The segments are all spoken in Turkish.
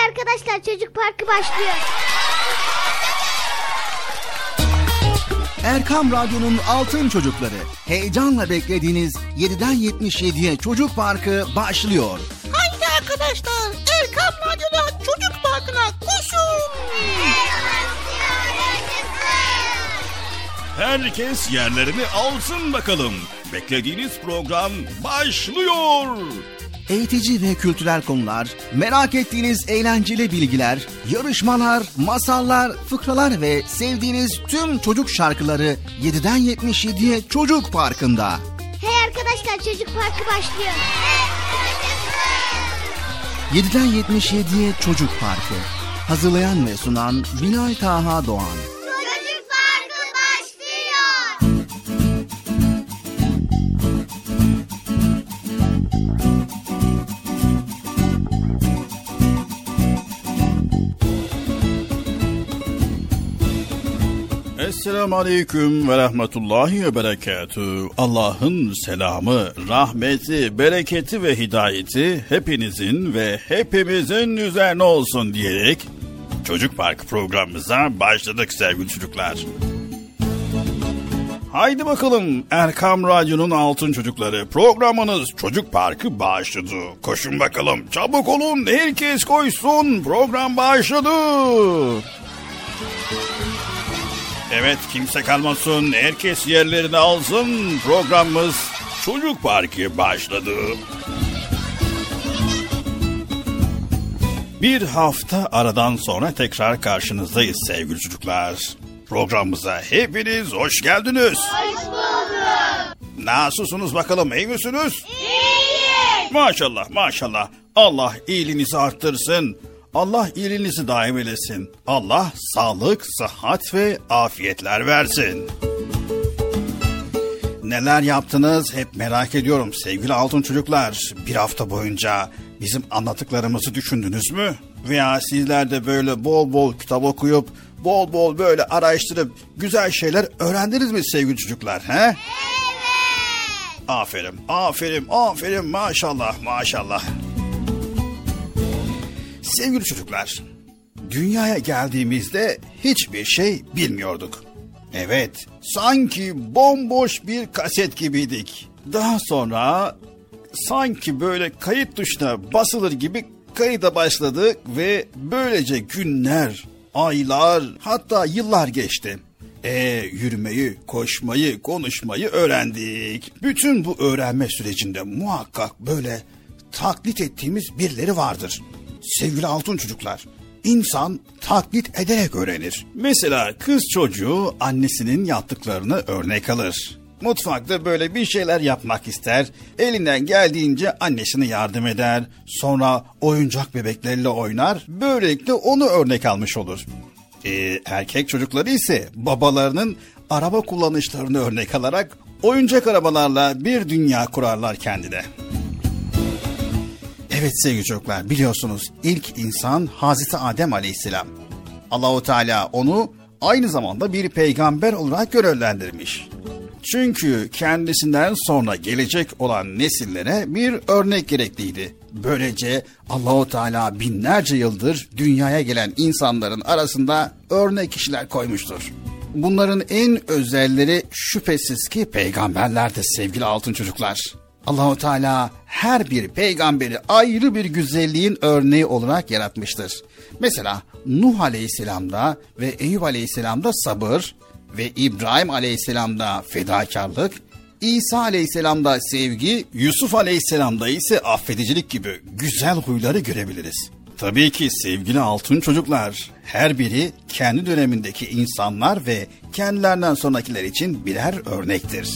arkadaşlar, Çocuk Parkı başlıyor. Erkam Radyo'nun Altın Çocukları. Heyecanla beklediğiniz 7'den 77'ye Çocuk Parkı başlıyor. Haydi arkadaşlar, Erkam Radyo'da Çocuk Parkı'na koşun. Herkes yerlerini alsın bakalım. Beklediğiniz program başlıyor. Eğitici ve kültürel konular, merak ettiğiniz eğlenceli bilgiler, yarışmalar, masallar, fıkralar ve sevdiğiniz tüm çocuk şarkıları 7'den 77'ye Çocuk Parkı'nda. Hey arkadaşlar, Çocuk Parkı başlıyor. 7'den 77'ye Çocuk Parkı. Hazırlayan ve sunan Binay Taha Doğan. Çocuk Parkı başlıyor. Esselamu Aleyküm ve Rahmetullahi ve Berekatühü. Allah'ın selamı, rahmeti, bereketi ve hidayeti hepinizin ve hepimizin üzerine olsun diyerek Çocuk Parkı programımıza başladık sevgili çocuklar. Haydi bakalım, Erkam Radyo'nun Altın Çocukları programınız Çocuk Parkı başladı. Koşun bakalım, çabuk olun, herkes koşsun, program başladı. Evet, kimse kalmasın, herkes yerlerini alsın, programımız Çocuk Parkı başladı. Bir hafta aradan sonra tekrar karşınızdayız sevgili çocuklar. Programımıza hepiniz hoş geldiniz. Hoş bulduk. Nasılsınız bakalım, iyi misiniz? İyiyiz. Maşallah maşallah, Allah iyiliğinizi arttırsın. Allah iyiliğinizi daim eylesin. Allah sağlık, sıhhat ve afiyetler versin. Neler yaptınız hep merak ediyorum sevgili altın çocuklar. Bir hafta boyunca bizim anlattıklarımızı düşündünüz mü? Veya sizler de böyle bol bol kitap okuyup, bol bol böyle araştırıp güzel şeyler öğrendiniz mi sevgili çocuklar? He? Evet. Aferin, aferin, aferin, maşallah, maşallah. Sevgili çocuklar, dünyaya geldiğimizde hiçbir şey bilmiyorduk. Evet, sanki bomboş bir kaset gibiydik. Daha sonra sanki böyle kayıt tuşuna basılır gibi kayıda başladık ve böylece günler, aylar, hatta yıllar geçti. Yürümeyi, koşmayı, konuşmayı öğrendik. Bütün bu öğrenme sürecinde muhakkak böyle taklit ettiğimiz birileri vardır. Sevgili altın çocuklar, insan taklit ederek öğrenir. Mesela kız çocuğu annesinin yaptıklarını örnek alır. Mutfakta böyle bir şeyler yapmak ister, elinden geldiğince annesine yardım eder, sonra oyuncak bebekleriyle oynar, böylelikle onu örnek almış olur. Erkek çocukları ise babalarının araba kullanışlarını örnek alarak oyuncak arabalarla bir dünya kurarlar kendine. Evet sevgili çocuklar, biliyorsunuz ilk insan Hazreti Adem Aleyhisselam. Allahu Teala onu aynı zamanda bir peygamber olarak görevlendirmiş. Çünkü kendisinden sonra gelecek olan nesillere bir örnek gerekliydi. Böylece Allahu Teala binlerce yıldır dünyaya gelen insanların arasında örnek kişiler koymuştur. Bunların en özelleri şüphesiz ki peygamberlerdir sevgili altın çocuklar. Allahu Teala her bir peygamberi ayrı bir güzelliğin örneği olarak yaratmıştır. Mesela Nuh Aleyhisselam'da ve Eyüp Aleyhisselam'da sabır ve İbrahim Aleyhisselam'da fedakarlık, İsa Aleyhisselam'da sevgi, Yusuf Aleyhisselam'da ise affedicilik gibi güzel huyları görebiliriz. Tabii ki sevgili altın çocuklar, her biri kendi dönemindeki insanlar ve kendilerinden sonrakiler için birer örnektir.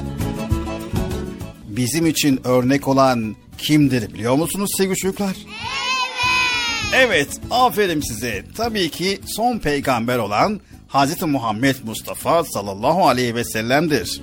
Bizim için örnek olan kimdir biliyor musunuz sevgili çocuklar? Evet, aferin size. Tabii ki son peygamber olan Hz. Muhammed Mustafa sallallahu aleyhi ve sellem'dir.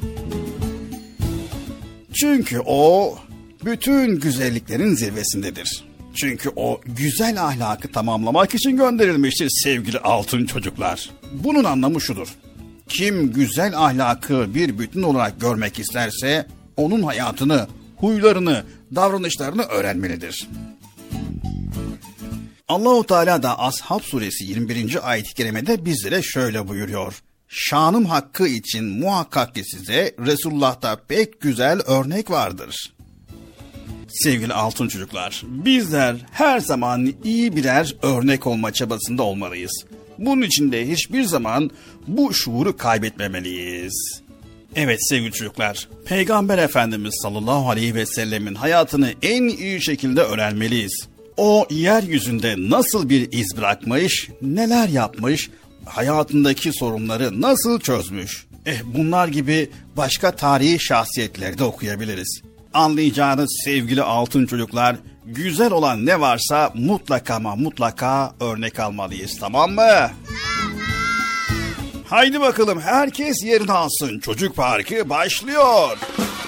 Çünkü o bütün güzelliklerin zirvesindedir. Çünkü o güzel ahlakı tamamlamak için gönderilmiştir sevgili altın çocuklar. Bunun anlamı şudur: kim güzel ahlakı bir bütün olarak görmek isterse onun hayatını, huylarını, davranışlarını öğrenmelidir. Allahu Teala da Ashab suresi 21. ayet-i kerimede bizlere şöyle buyuruyor. Şanım hakkı için muhakkak ki size Resulullah'ta pek güzel örnek vardır. Sevgili altın çocuklar, bizler her zaman iyi birer örnek olma çabasında olmalıyız. Bunun için de hiçbir zaman bu şuuru kaybetmemeliyiz. Evet sevgili çocuklar, Peygamber Efendimiz sallallahu aleyhi ve sellemin hayatını en iyi şekilde öğrenmeliyiz. O yeryüzünde nasıl bir iz bırakmış, neler yapmış, hayatındaki sorunları nasıl çözmüş. Bunlar gibi başka tarihi şahsiyetleri de okuyabiliriz. Anlayacağınız sevgili altın çocuklar, güzel olan ne varsa mutlaka ama mutlaka örnek almalıyız, tamam mı? Haydi bakalım herkes yerini alsın. Çocuk Parkı başlıyor.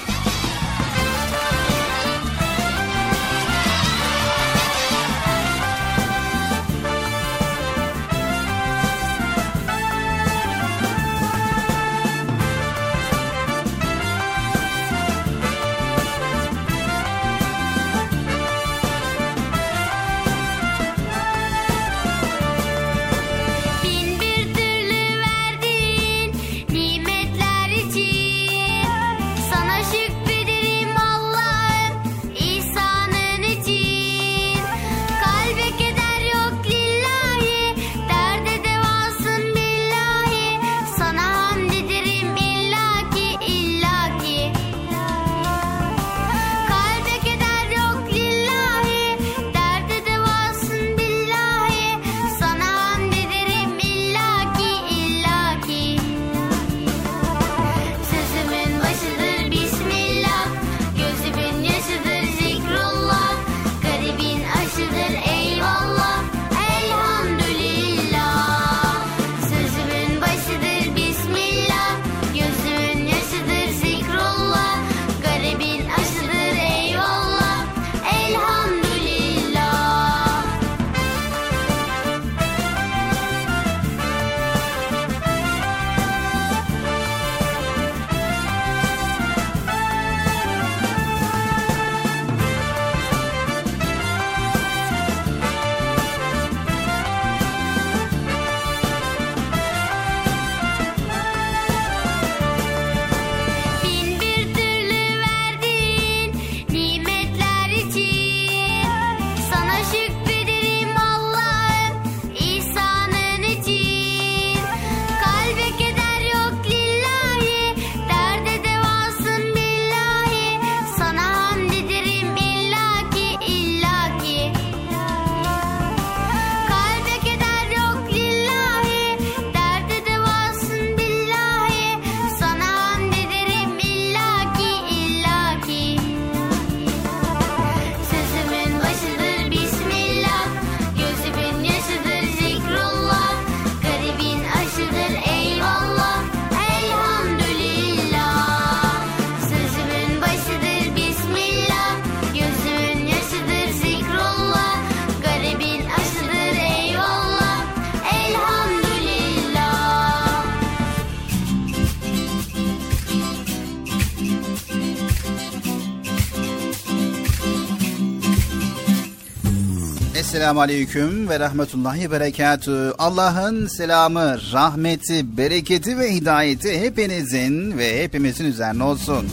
Esselamu Aleyküm ve Rahmetullahi Berekatü. Allah'ın selamı, rahmeti, bereketi ve hidayeti hepinizin ve hepimizin üzerine olsun.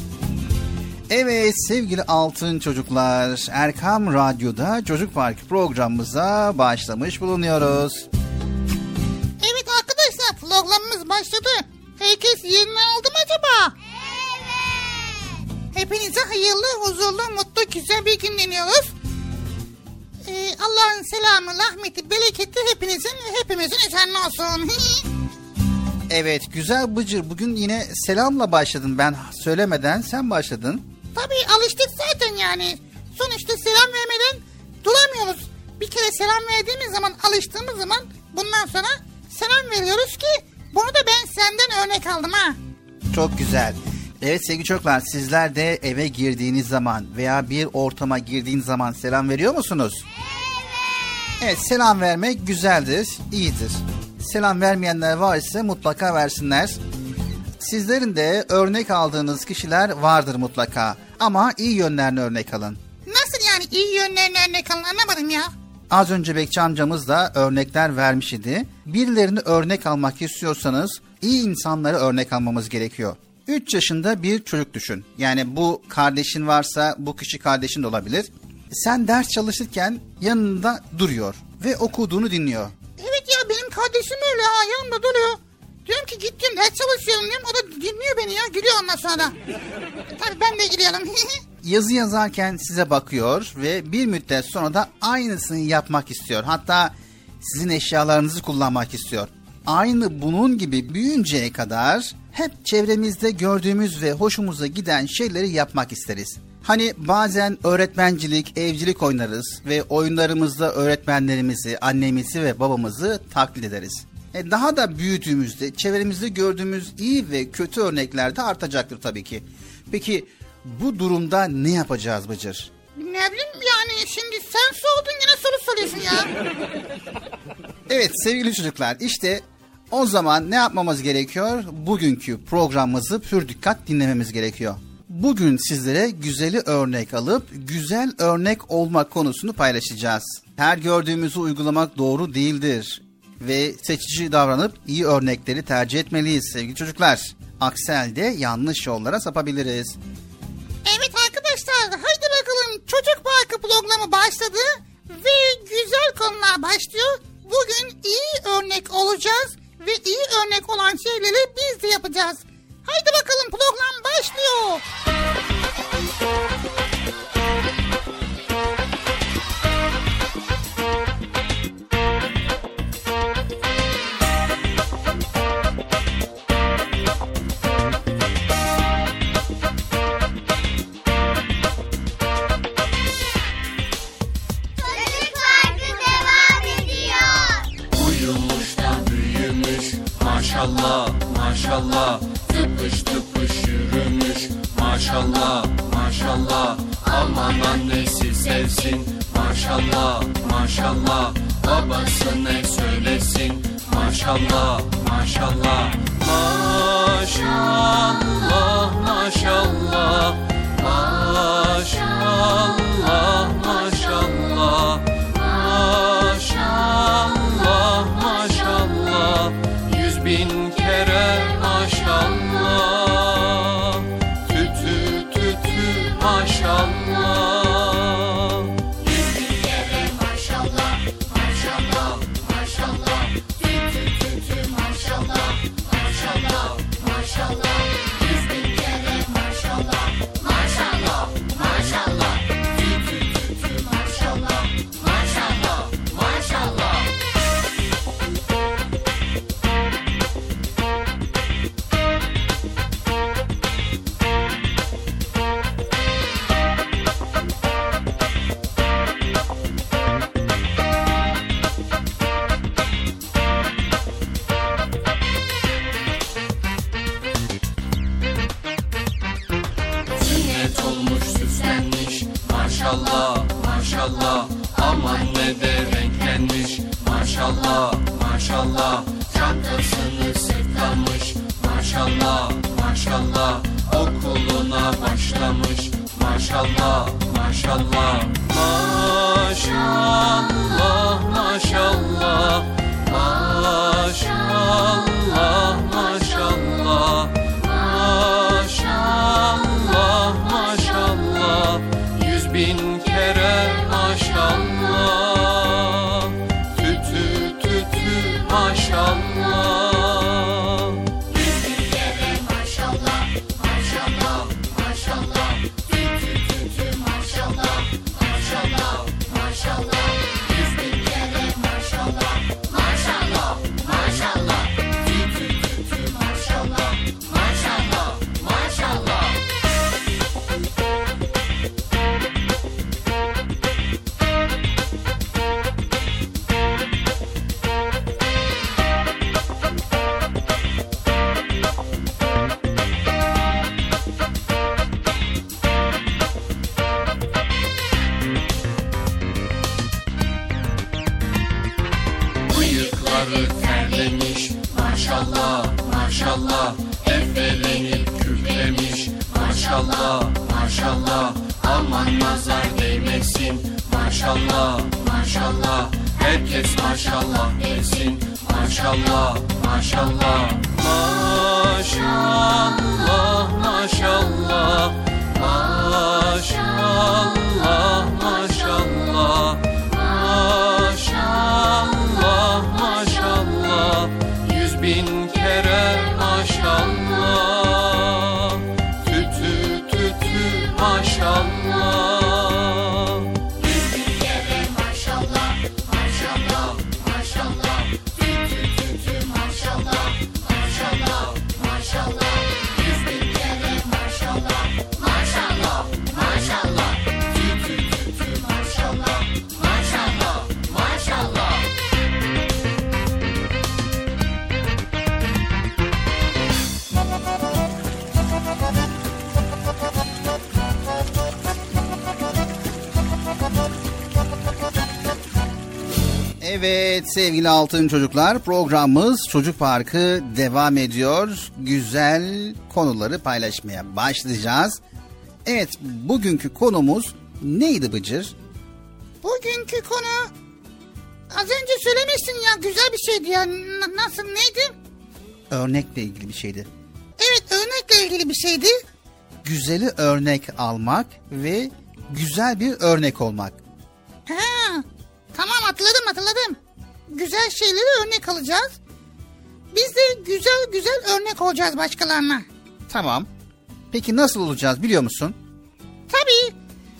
Evet sevgili altın çocuklar, Erkam Radyo'da Çocuk Parkı programımıza başlamış bulunuyoruz. Evet arkadaşlar, programımız başladı. Herkes yerini aldı mı acaba? Evet. Hepinize hayırlı, huzurlu, mutlu, güzel bir gün diliyoruz. Allah'ın selamı, rahmeti, bereketi hepinizin ve hepimizin üzerine olsun. Evet güzel Bıcır, bugün yine selamla başladın, ben söylemeden sen başladın. Tabii alıştık zaten yani. Sonuçta selam vermeden duramıyoruz. Bir kere selam verdiğimiz zaman, alıştığımız zaman bundan sonra selam veriyoruz ki bunu da ben senden örnek aldım ha. Çok güzel. Evet sevgili çocuklar, sizler de eve girdiğiniz zaman veya bir ortama girdiğiniz zaman selam veriyor musunuz? Evet, selam vermek güzeldir, iyidir. Selam vermeyenler varsa mutlaka versinler. Sizlerin de örnek aldığınız kişiler vardır mutlaka. Ama iyi yönlerini örnek alın. Nasıl yani iyi yönlerini örnek alın, anlamadım ya. Az önce Bekçi amcamız da örnekler vermiş idi. Birilerini örnek almak istiyorsanız iyi insanları örnek almamız gerekiyor. 3 yaşında bir çocuk düşün. Yani bu kardeşin varsa bu kişi kardeşin de olabilir. Sen ders çalışırken yanında duruyor ve okuduğunu dinliyor. Evet ya, benim kardeşim öyle yanımda duruyor. Diyorum ki git diyorum, ders çalışıyorum diyorum. O da dinliyor beni ya, gülüyor ondan sonra. Tabii ben de gülüyorum. Yazı yazarken size bakıyor ve bir müddet sonra da aynısını yapmak istiyor. Hatta sizin eşyalarınızı kullanmak istiyor. Aynı bunun gibi büyüyünceye kadar hep çevremizde gördüğümüz ve hoşumuza giden şeyleri yapmak isteriz. Hani bazen öğretmencilik, evcilik oynarız ve oyunlarımızda öğretmenlerimizi, annemizi ve babamızı taklit ederiz. Daha da büyüdüğümüzde çevremizde gördüğümüz iyi ve kötü örnekler de artacaktır tabii ki. Peki bu durumda ne yapacağız Bıcır? Ne bileyim yani, şimdi sen sordun yine soru soruyorsun ya. Evet sevgili çocuklar, işte o zaman ne yapmamız gerekiyor? Bugünkü programımızı pür dikkat dinlememiz gerekiyor. Bugün sizlere güzeli örnek alıp güzel örnek olmak konusunu paylaşacağız. Her gördüğümüzü uygulamak doğru değildir ve seçici davranıp iyi örnekleri tercih etmeliyiz sevgili çocuklar. Aksi halde yanlış yollara sapabiliriz. Evet arkadaşlar, haydi bakalım, Çocuk Parkı programı başladı ve güzel konular başlıyor. Bugün iyi örnek olacağız ve iyi örnek olan şeyleri biz de yapacağız. Haydi bakalım, program başlıyor. Çocuk Parkı devam ediyor. Uyumuş da büyümüş maşallah maşallah. Tıpış tıpış yürümüş maşallah maşallah. Aman annesi sevsin maşallah maşallah. Babası ne söylesin maşallah maşallah. Maşallah maşallah. Maşallah maşallah. Maşallah maşallah. 100.000 kere maşallah. Tütü tütü maşallah. 100.000 kere maşallah. Maşallah maşallah. Tütü tütü maşallah. Maşallah maşallah. 100.000 kere maşallah. Maşallah maşallah. Tütü tütü maşallah. Maşallah maşallah. Sünnet olmuş süslenmiş maşallah maşallah. Aman ne de renklenmiş maşallah maşallah. Çantasını sırtlamış maşallah maşallah. Okuluna başlamış maşallah maşallah. Maşallah maşallah. Maşallah maşallah. Maşallah maşallah. 100.000 kere maşallah. Tütü tütü maşallah. 100.000 kere maşallah. Maşallah maşallah. Tütü tütü maşallah. Maşallah maşallah. 100.000 kere maşallah. Maşallah maşallah. Tütü tütü maşallah. Maşallah maşallah. Bıyıkları terlemiş maşallah maşallah. Efelenip küflemiş maşallah, maşallah. Aman nazar değmesin, maşallah, maşallah. Herkes maşallah desin, maşallah, maşallah. Maşallah, maşallah. Maşallah, maşallah. Maşallah, maşallah. 100.000 kere maşallah. Tütü tütü maşallah. 100.000 kere maşallah. Maşallah, maşallah. Tütü tütü maşallah. Maşallah, maşallah. 100.000 kere maşallah. Maşallah, maşallah. Tütü tütü maşallah. Maşallah, maşallah. Evet sevgili altın çocuklar, programımız Çocuk Parkı devam ediyor. Güzel konuları paylaşmaya başlayacağız. Evet, bugünkü konumuz neydi Bıcır? Bugünkü konu az önce söylemişsin ya, güzel bir şeydi ya. Nasıl, neydi? Örnekle ilgili bir şeydi. Evet, örnekle ilgili bir şeydi. Güzeli örnek almak ve güzel bir örnek olmak. Ha, tamam, hatırladım. Güzel şeyleri örnek alacağız. Biz de güzel örnek olacağız başkalarına. Tamam. Peki nasıl olacağız biliyor musun? Tabii.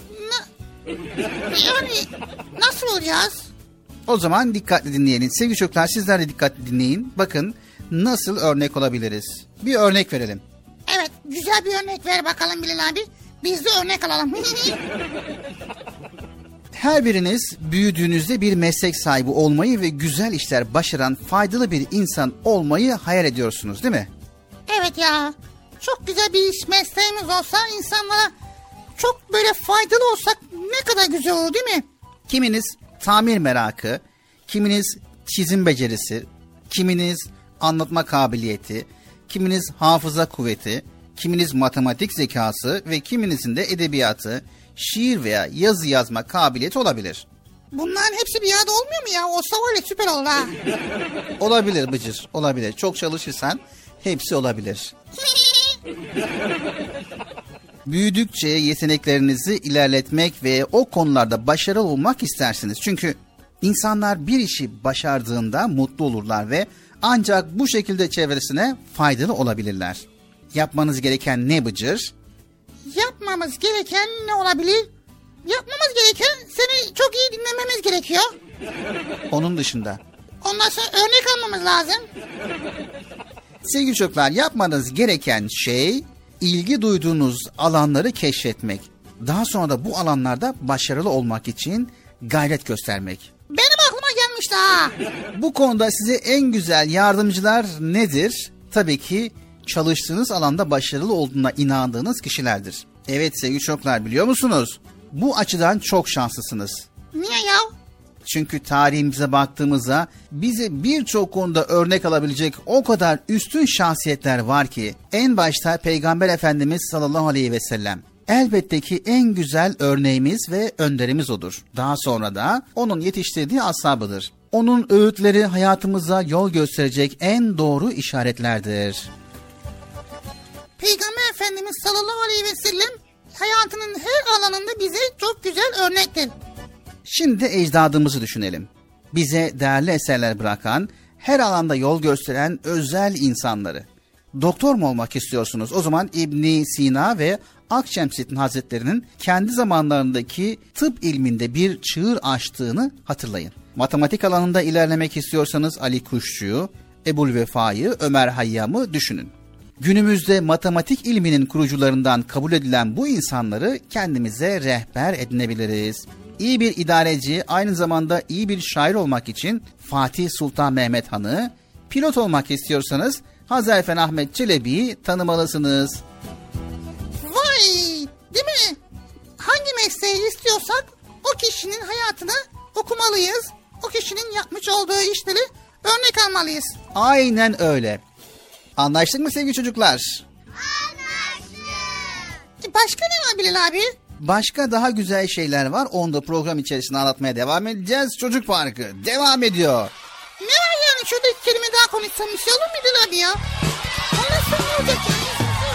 Yani nasıl olacağız? O zaman dikkatli dinleyelim. Sevgili çocuklar, sizler de dikkatli dinleyin. Bakın nasıl örnek olabiliriz. Bir örnek verelim. Evet, güzel bir örnek ver bakalım Bilal abi. Biz de örnek alalım. Her biriniz büyüdüğünüzde bir meslek sahibi olmayı ve güzel işler başaran faydalı bir insan olmayı hayal ediyorsunuz değil mi? Evet ya. Çok güzel bir iş mesleğimiz olsa, insanlara çok böyle faydalı olsak ne kadar güzel olur değil mi? Kiminiz tamir merakı, kiminiz çizim becerisi, kiminiz anlatma kabiliyeti, kiminiz hafıza kuvveti, kiminiz matematik zekası ve kiminizin de edebiyatı, şiir veya yazı yazma kabiliyeti olabilir. Bunların hepsi bir arada olmuyor mu ya? Olsa var ya, süper olur ha. Olabilir Bıcır, olabilir. Çok çalışırsan hepsi olabilir. Büyüdükçe yeteneklerinizi ilerletmek ve o konularda başarılı olmak istersiniz. Çünkü insanlar bir işi başardığında mutlu olurlar ve ancak bu şekilde çevresine faydalı olabilirler. Yapmanız gereken ne Bıcır? Yapmamız gereken ne olabilir? Yapmamız gereken seni çok iyi dinlememiz gerekiyor. Onun dışında. Ondan sonra örnek almamız lazım. Sevgili çocuklar, yapmanız gereken şey ilgi duyduğunuz alanları keşfetmek. Daha sonra da bu alanlarda başarılı olmak için gayret göstermek. Benim aklıma gelmişti ha. Bu konuda size en güzel yardımcılar nedir? Tabii ki çalıştığınız alanda başarılı olduğuna inandığınız kişilerdir. Evet sevgili çocuklar, biliyor musunuz? Bu açıdan çok şanslısınız. Niye ya? Çünkü tarihimize baktığımızda bize birçok konuda örnek alabilecek o kadar üstün şahsiyetler var ki, en başta Peygamber Efendimiz sallallahu aleyhi ve sellem. Elbette ki en güzel örneğimiz ve önderimiz odur. Daha sonra da onun yetiştirdiği ashabıdır. Onun öğütleri hayatımıza yol gösterecek en doğru işaretlerdir. Peygamber Efendimiz sallallahu aleyhi ve sellem hayatının her alanında bize çok güzel örnektir. Şimdi ecdadımızı düşünelim. Bize değerli eserler bırakan, her alanda yol gösteren özel insanları. Doktor mu olmak istiyorsunuz? O zaman İbn Sina ve Akşemseddin Hazretleri'nin kendi zamanlarındaki tıp ilminde bir çığır açtığını hatırlayın. Matematik alanında ilerlemek istiyorsanız Ali Kuşçu'yu, Ebu'l-Vefa'yı, Ömer Hayyam'ı düşünün. Günümüzde matematik ilminin kurucularından kabul edilen bu insanları kendimize rehber edinebiliriz. İyi bir idareci, aynı zamanda iyi bir şair olmak için Fatih Sultan Mehmet Han'ı, pilot olmak istiyorsanız Hazarfen Ahmet Çelebi'yi tanımalısınız. Vay, değil mi? Hangi mesleği istiyorsak o kişinin hayatını okumalıyız. O kişinin yapmış olduğu işleri örnek almalıyız. Aynen öyle. Anlaştık mı sevgili çocuklar? Anlaştık. Başka ne var Bilal abi? Başka daha güzel şeyler var. Onu da program içerisinde anlatmaya devam edeceğiz. Çocuk Parkı devam ediyor. Ne var yani şurada 2 kelime daha konuşsam bir şey olur mu Bilal abi ya? Ondan sonra ne olacak yani?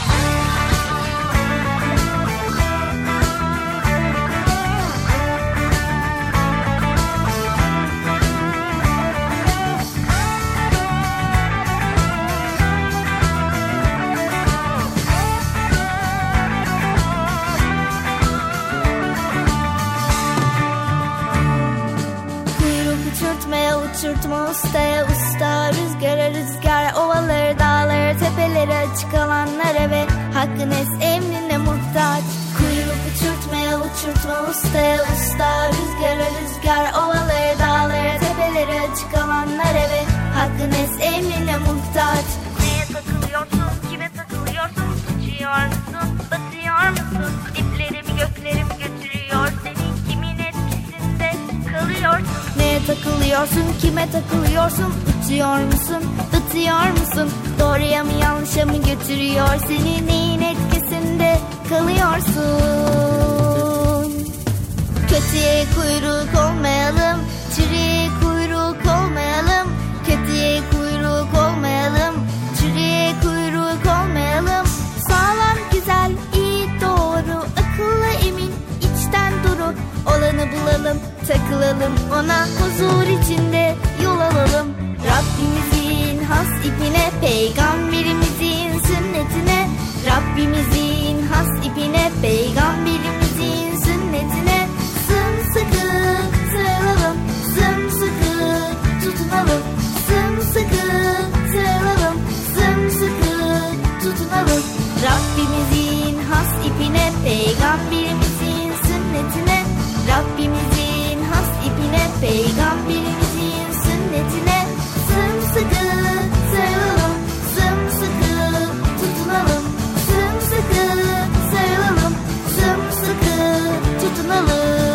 Uçurtma ustaya usta, rüzgara rüzgar, ovaları dağları tepeleri açık alanlara ve hakkın emrine muhtaç. Kuyruk uçurtmaya uçurtma ustaya usta, rüzgara rüzgar, ovaları dağları tepeleri açık alanlara ve hakkın emrine muhtaç. Neye takılıyorsun, kime takılıyorsun, uçuyor musun, batıyor musun, diplerimi göklerim götürüyor seni, kimin etkisinde kalıyorsun? Neye takılıyorsun, kime takılıyorsun, uçuyor musun, batıyor musun, doğruya mı yanlışa mı götürüyor seni, neyin etkisinde kalıyorsun? Kötüye kuyruk olmayalım, çürüye kuyruk olmayalım, kötüye kuyruk olmayalım, çürüye kuyruk olmayalım. Sağlam, güzel, iyi, doğru, akıllı, emin, içten duru olanı bulalım, takılalım ona, huzur içinde yol alalım. Rabbimizin has ipine, peygamberimizin sünnetine, Rabbimizin has ipine, peygamberimizin sünnetine sımsıkı sarılalım, sımsıkı tutunalım, sımsıkı sarılalım, sımsıkı tutunalım. Rabbimizin has ipine, peygamberimizin sünnetine, Rabbimizin has ipine, peygamberimizin sünnetine sımsıkı sarılalım, sımsıkı tutunalım, sımsıkı sarılalım, sımsıkı tutunalım.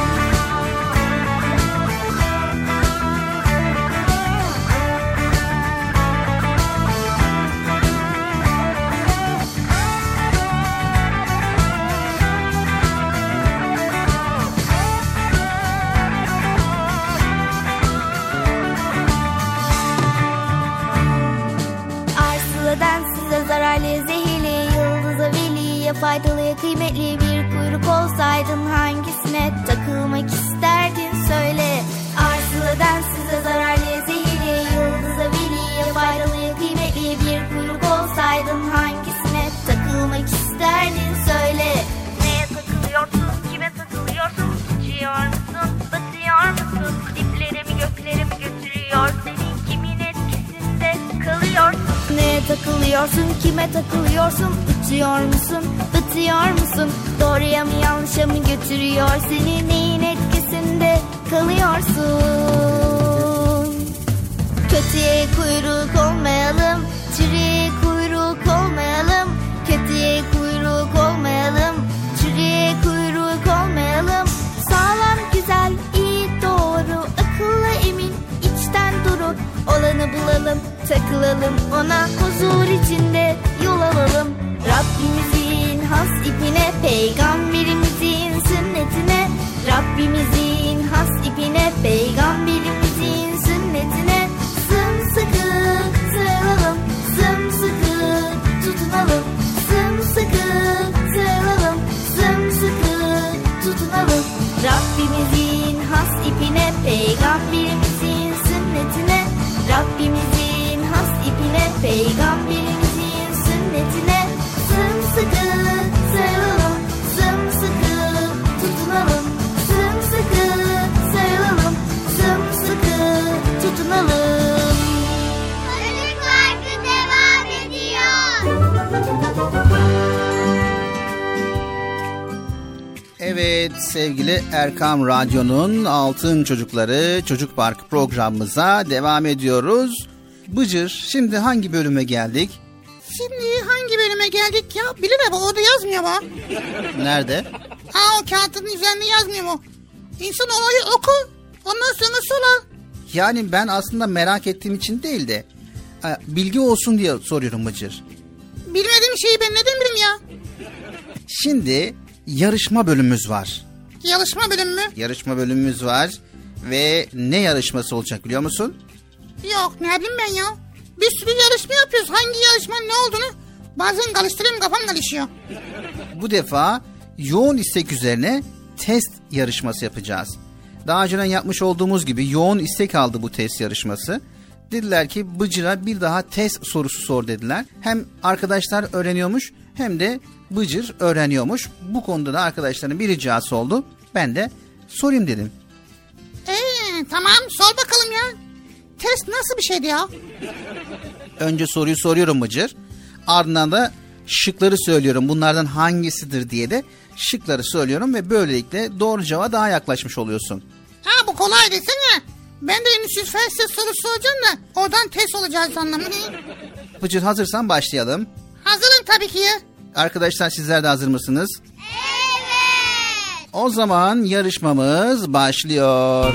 Zararlı, zehirli, yıldıza, veliye, faydalıya, kıymetli bir kuyruk olsaydın hangisine takılmak isterdin söyle. Arsılıdan size zararlı, zehirli, yıldıza, veliye, faydalıya, kıymetli bir kuyruk olsaydın hangisine takılmak isterdin söyle. Neye takılıyorsun, kime takılıyorsun, uçuyor musun, batıyor musun, diplerimi göklerim götürüyor seni, kimin etkisinde kalıyorsun? Neye takılıyorsun, kime takılıyorsun, uçuyor musun, batıyor musun, doğruya mı yanlışa mı götürüyor seni, neyin etkisinde kalıyorsun? Kötüye kuyruk olmayalım, çürüye kuyruk olmayalım, kötüye kuyruk olmayalım, çürüye kuyruk olmayalım. Sağlam, güzel, iyi, doğru, akıllı, emin, içten duru olanı bulalım, takılalım ona, huzur içinde yol alalım. Rabbimizin has ipine, peygamberimizin sünnetine, Rabbimizin has ipine, peygamberimizin sünnetine sımsıkı sarılalım, sımsıkı tutunalım, sımsıkı sarılalım, sımsıkı tutunalım. Rabbimizin has ipine, peygamberimizin sünnetine, Rabbimizin has ipine, peygamberimizin sünnetine sımsıkı sarılalım, sımsıkı tutunalım, sımsıkı sarılalım, sımsıkı tutunalım. Çocuk Parkı devam ediyor. Evet sevgili Erkam Radyo'nun Altın Çocukları Çocuk Parkı programımıza devam ediyoruz. Bıcır, şimdi hangi bölüme geldik? Şimdi hangi bölüme geldik ya? Bilal abi orada yazmıyor mu? Nerede? O kağıtın üzerinde yazmıyor mu? İnsan olayı oku, ondan sonra sorar. Yani ben aslında merak ettiğim için değil de bilgi olsun diye soruyorum Bıcır. Bilmediğim şeyi ben neden bileyim ya? Şimdi yarışma bölümümüz var. Yarışma bölümü mü? Yarışma bölümümüz var ve ne yarışması olacak biliyor musun? Yok, ne bileyim ben ya. Bir sürü yarışma yapıyoruz. Hangi yarışmanın ne olduğunu bazen karıştırıyorum, kafam karışıyor. Bu defa yoğun istek üzerine test yarışması yapacağız. Daha önceden yapmış olduğumuz gibi yoğun istek aldı bu test yarışması. Dediler ki Bıcır'a bir daha test sorusu sor dediler. Hem arkadaşlar öğreniyormuş hem de Bıcır öğreniyormuş. Bu konuda da arkadaşların bir ricası oldu. Ben de sorayım dedim. Tamam, sor bakalım ya. Test nasıl bir şeydi ya? Önce soruyu soruyorum Bıcır. Ardından da şıkları söylüyorum. Bunlardan hangisidir diye de şıkları söylüyorum ve böylelikle doğru cevaba daha yaklaşmış oluyorsun. Ha, bu kolay desene. Ben de Endüstri Felsefe sorusu soracağım da oradan test olacağız anlamını. Bıcır hazırsan başlayalım. Hazırım tabii ki ya. Arkadaşlar sizler de hazır mısınız? Evet. O zaman yarışmamız başlıyor.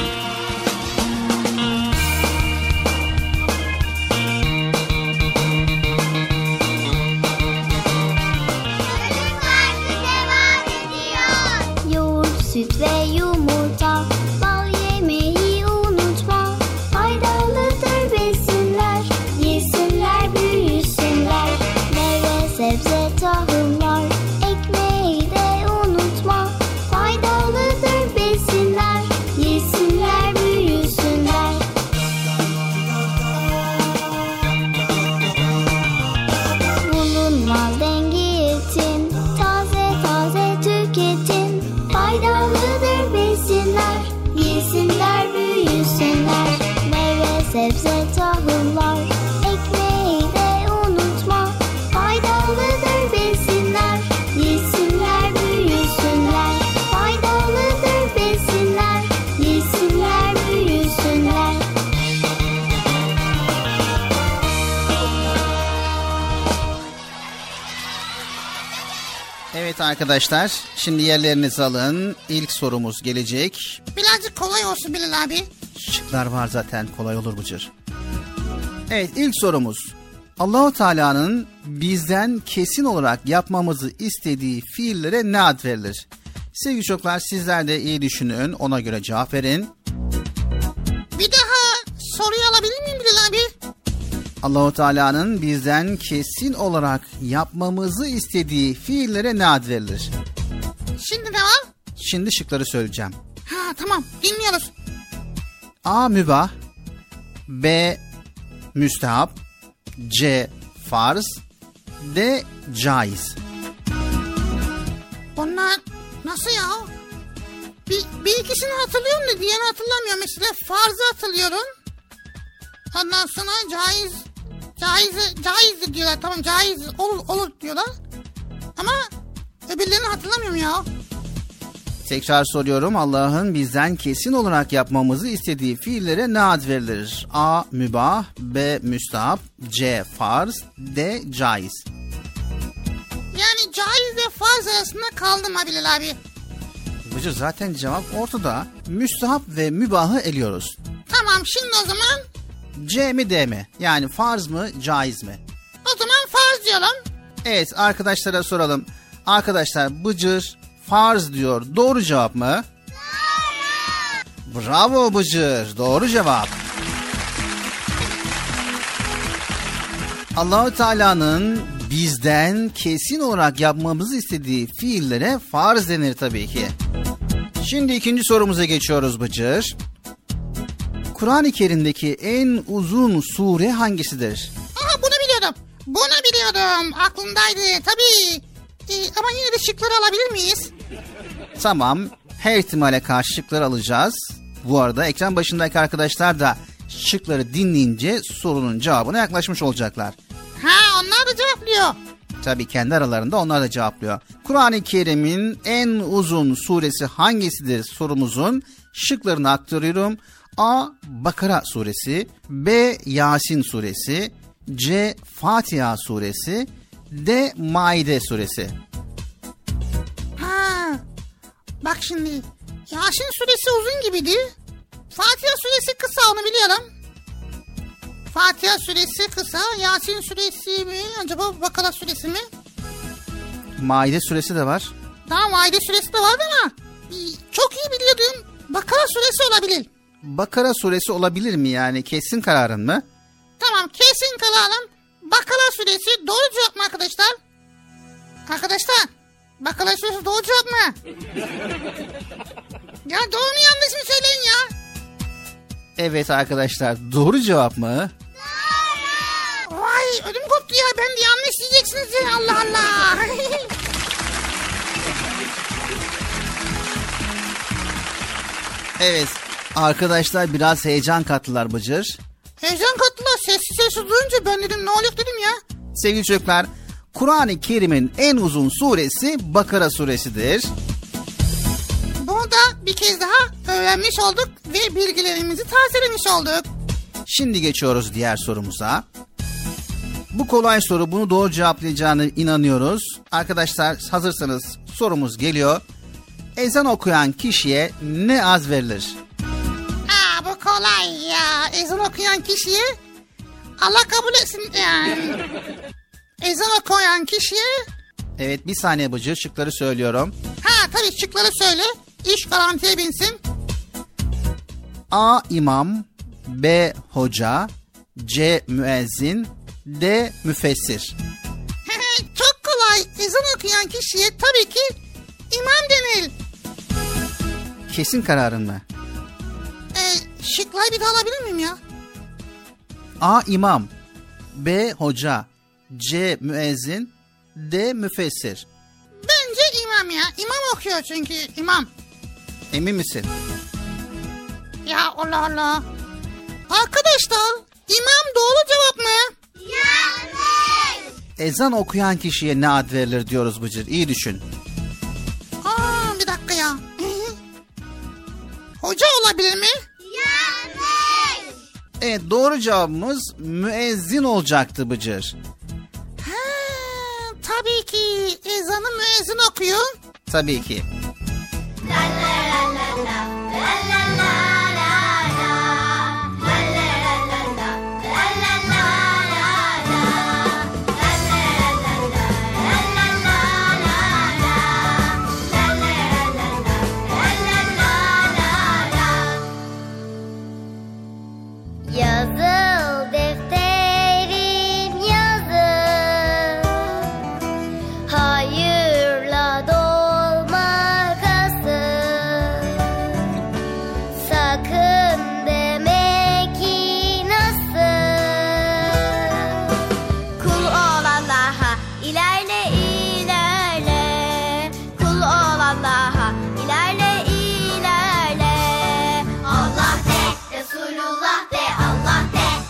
Yoğurt, süt ve yumurta, bal yemeyi unutma. Faydalıdır besinler, yesinler büyüsünler. Meyve, sebze, tahıllar, ekmeği de unutma. Faydalıdır besinler, yesinler büyüsünler. Bulunmaz dengi etin, taze taze tüketin. Faydalıdır besinler, yesinler büyüsünler. Meyve, sebze, tahıllar, ekmeği de unutma. Faydalıdır besinler, yesinler büyüsünler. Faydalıdır besinler, yesinler büyüsünler. Evet arkadaşlar, şimdi yerlerinizi alın. İlk sorumuz gelecek. Birazcık kolay olsun Bilal abi. Şıklar var zaten, kolay olur Bıcır. Evet, ilk sorumuz. Allah-u Teala'nın bizden kesin olarak yapmamızı istediği fiillere ne ad verilir? Sevgili çocuklar, sizler de iyi düşünün, ona göre cevap verin. Bir daha soruyu alabilir miyim Bilal abi? Allah-u Teala'nın bizden kesin olarak yapmamızı istediği fiillere ne ad verilir? Şimdi ne var? Şimdi şıkları söyleyeceğim. Ha, tamam, dinliyoruz. A. Mübah, B. Müstehap, C. Farz, D. Caiz. Bunlar nasıl ya? Bir ikisini hatırlıyorum da diğerini hatırlamıyorum. Mesela farzı hatırlıyorum. Ondan sonra caizdir diyorlar. Tamam, caiz olur diyorlar. Ama öbürlerini hatırlamıyorum ya. Tekrar soruyorum. Allah'ın bizden kesin olarak yapmamızı istediği fiillere ne ad verilir? A. Mübah, B. Müstahap, C. Farz, D. Caiz. Yani caiz ve farz arasında kaldım ha Bilal abi. Bıcır, zaten cevap ortada. Müstahap ve mübahı eliyoruz. Tamam, şimdi o zaman C mi D mi? Yani farz mı, caiz mi? o zaman farz diyorum. Evet, arkadaşlara soralım. Arkadaşlar, Bıcır farz diyor. Doğru cevap mı? Doğru. Bravo Bıcır. Doğru cevap. Allah-u Teala'nın bizden kesin olarak yapmamızı istediği fiillere farz denir tabii ki. Şimdi ikinci sorumuza geçiyoruz Bıcır. Kur'an-ı Kerim'deki en uzun sure hangisidir? Aha, bunu biliyordum. Aklımdaydı tabii. Ama yine de şıkları alabilir miyiz? Tamam, her ihtimale karşı şıkları alacağız. Bu arada ekran başındaki arkadaşlar da şıkları dinleyince sorunun cevabına yaklaşmış olacaklar. Ha, onlar da cevaplıyor. Tabii kendi aralarında onlar da cevaplıyor. Kur'an-ı Kerim'in en uzun suresi hangisidir sorumuzun şıklarını aktarıyorum. A. Bakara suresi, B. Yasin suresi, C. Fatiha suresi, D. Maide suresi. Ha, bak şimdi. Yasin suresi uzun gibiydi. Fatiha suresi kısa, onu biliyorum. Fatiha suresi kısa. Yasin suresi mi? Acaba Bakara suresi mi? Maide suresi de var. Daha Maide suresi de vardı ama çok iyi biliyordum. Bakara suresi olabilir. Bakara suresi olabilir mi yani? Kesin kararın mı? Tamam, kesin kararım. Bakara suresi doğru cevap mı arkadaşlar? Arkadaşlar, Bakara suresi doğru cevap mı? Ya doğru mu yanlış mı söyleyin ya? Evet arkadaşlar, doğru cevap mı? Vay, ödüm koptu ya, ben de yanlış diyeceksiniz ya, Allah Allah. Evet, arkadaşlar biraz heyecan kattılar Bıcır. Heyecan kattılar, sessiz duyunca ben dedim ne oluyor dedim ya. Sevgili çocuklar, Kur'an-ı Kerim'in en uzun suresi Bakara suresidir. Bunu da bir kez daha öğrenmiş olduk ve bilgilerimizi tazelemiş olduk. Şimdi geçiyoruz diğer sorumuza. Bu kolay soru, bunu doğru cevaplayacağına inanıyoruz. Arkadaşlar hazırsanız sorumuz geliyor. Ezan okuyan kişiye ne az verilir? Bu kolay ya. Ezan okuyan kişiye Allah kabul etsin yani. Ezan okuyan kişiye... Evet, bir saniye Bıcır, şıkları söylüyorum. Tabii şıkları söyle. İş garantiye binsin. A. İmam, B. Hoca, C. Müezzin, D. Müfessir. Çok kolay. Ezan okuyan kişiye tabii ki imam denir. Kesin kararın mı? Şıkları bir daha alabilir miyim ya? A. İmam, B. Hoca, C. Müezzin, D. Müfessir. Bence imam ya. İmam okuyor çünkü imam. Emin misin? Ya Allah Allah. Arkadaşlar, imam doğru cevap mı? Yanlış. Ezan okuyan kişiye ne ad verilir diyoruz Bıcır. İyi düşün. Bir dakika ya. Hoca olabilir mi? Yanlış. Evet, doğru cevabımız müezzin olacaktı Bıcır. Tabii ki ezanı müezzin okuyor. Tabii ki. La la la la la la la la la la la la la la Yazıl defterim yazıl, hayırla dolmakasın. Sakın deme ki nasıl, kul ol Allah'a ilerle ilerle, kul ol Allah'a ilerle ilerle. Allah de, Resulullah de, Allah de,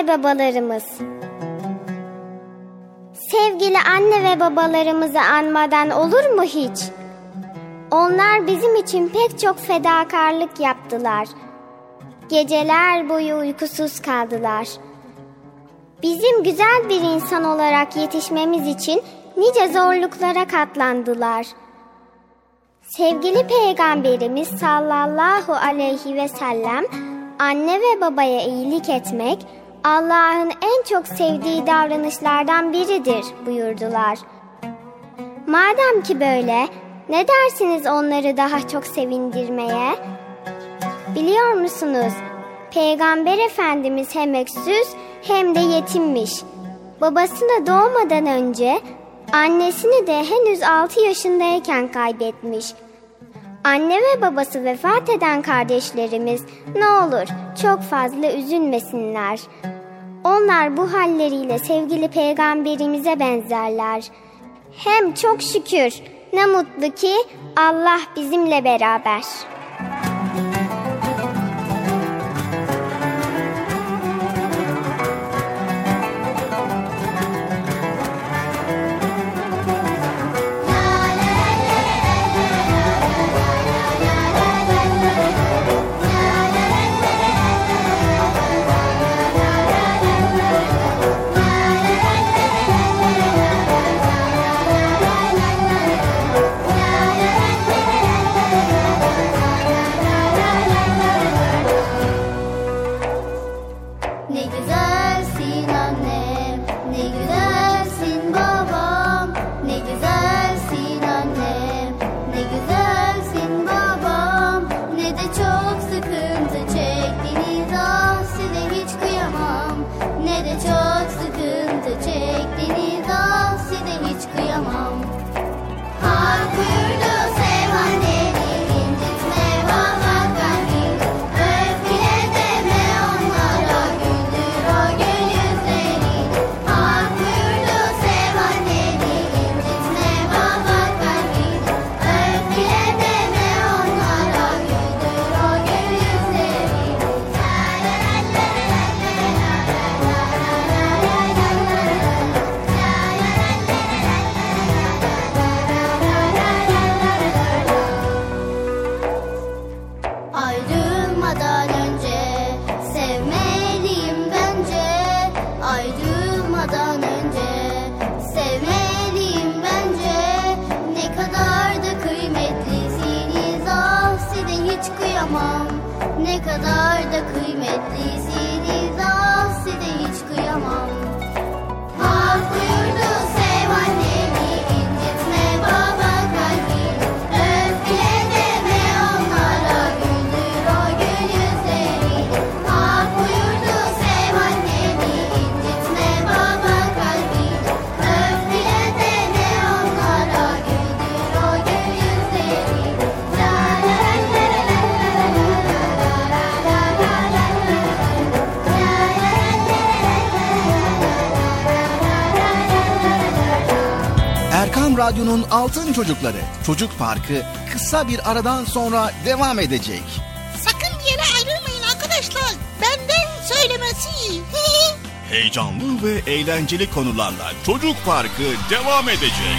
ve babalarımız. Sevgili anne ve babalarımızı anmadan olur mu hiç? Onlar bizim için pek çok fedakarlık yaptılar. Geceler boyu uykusuz kaldılar. Bizim güzel bir insan olarak yetişmemiz için nice zorluklara katlandılar. Sevgili Peygamberimiz sallallahu aleyhi ve sellem, anne ve babaya iyilik etmek, Allah'ın en çok sevdiği davranışlardan biridir buyurdular. Madem ki böyle, ne dersiniz onları daha çok sevindirmeye? Biliyor musunuz? Peygamber Efendimiz hem öksüz hem de yetimmiş. Babasını doğmadan önce annesini de henüz 6 yaşındayken kaybetmiş. Anne ve babası vefat eden kardeşlerimiz ne olur çok fazla üzülmesinler. Onlar bu halleriyle sevgili Peygamberimize benzerler. Hem çok şükür, ne mutlu ki Allah bizimle beraber. Radyo'nun Altın Çocukları Çocuk Parkı kısa bir aradan sonra devam edecek. Sakın bir yere ayrılmayın arkadaşlar. Benden söylemesi. Heyecanlı ve eğlenceli konularla Çocuk Parkı devam edecek.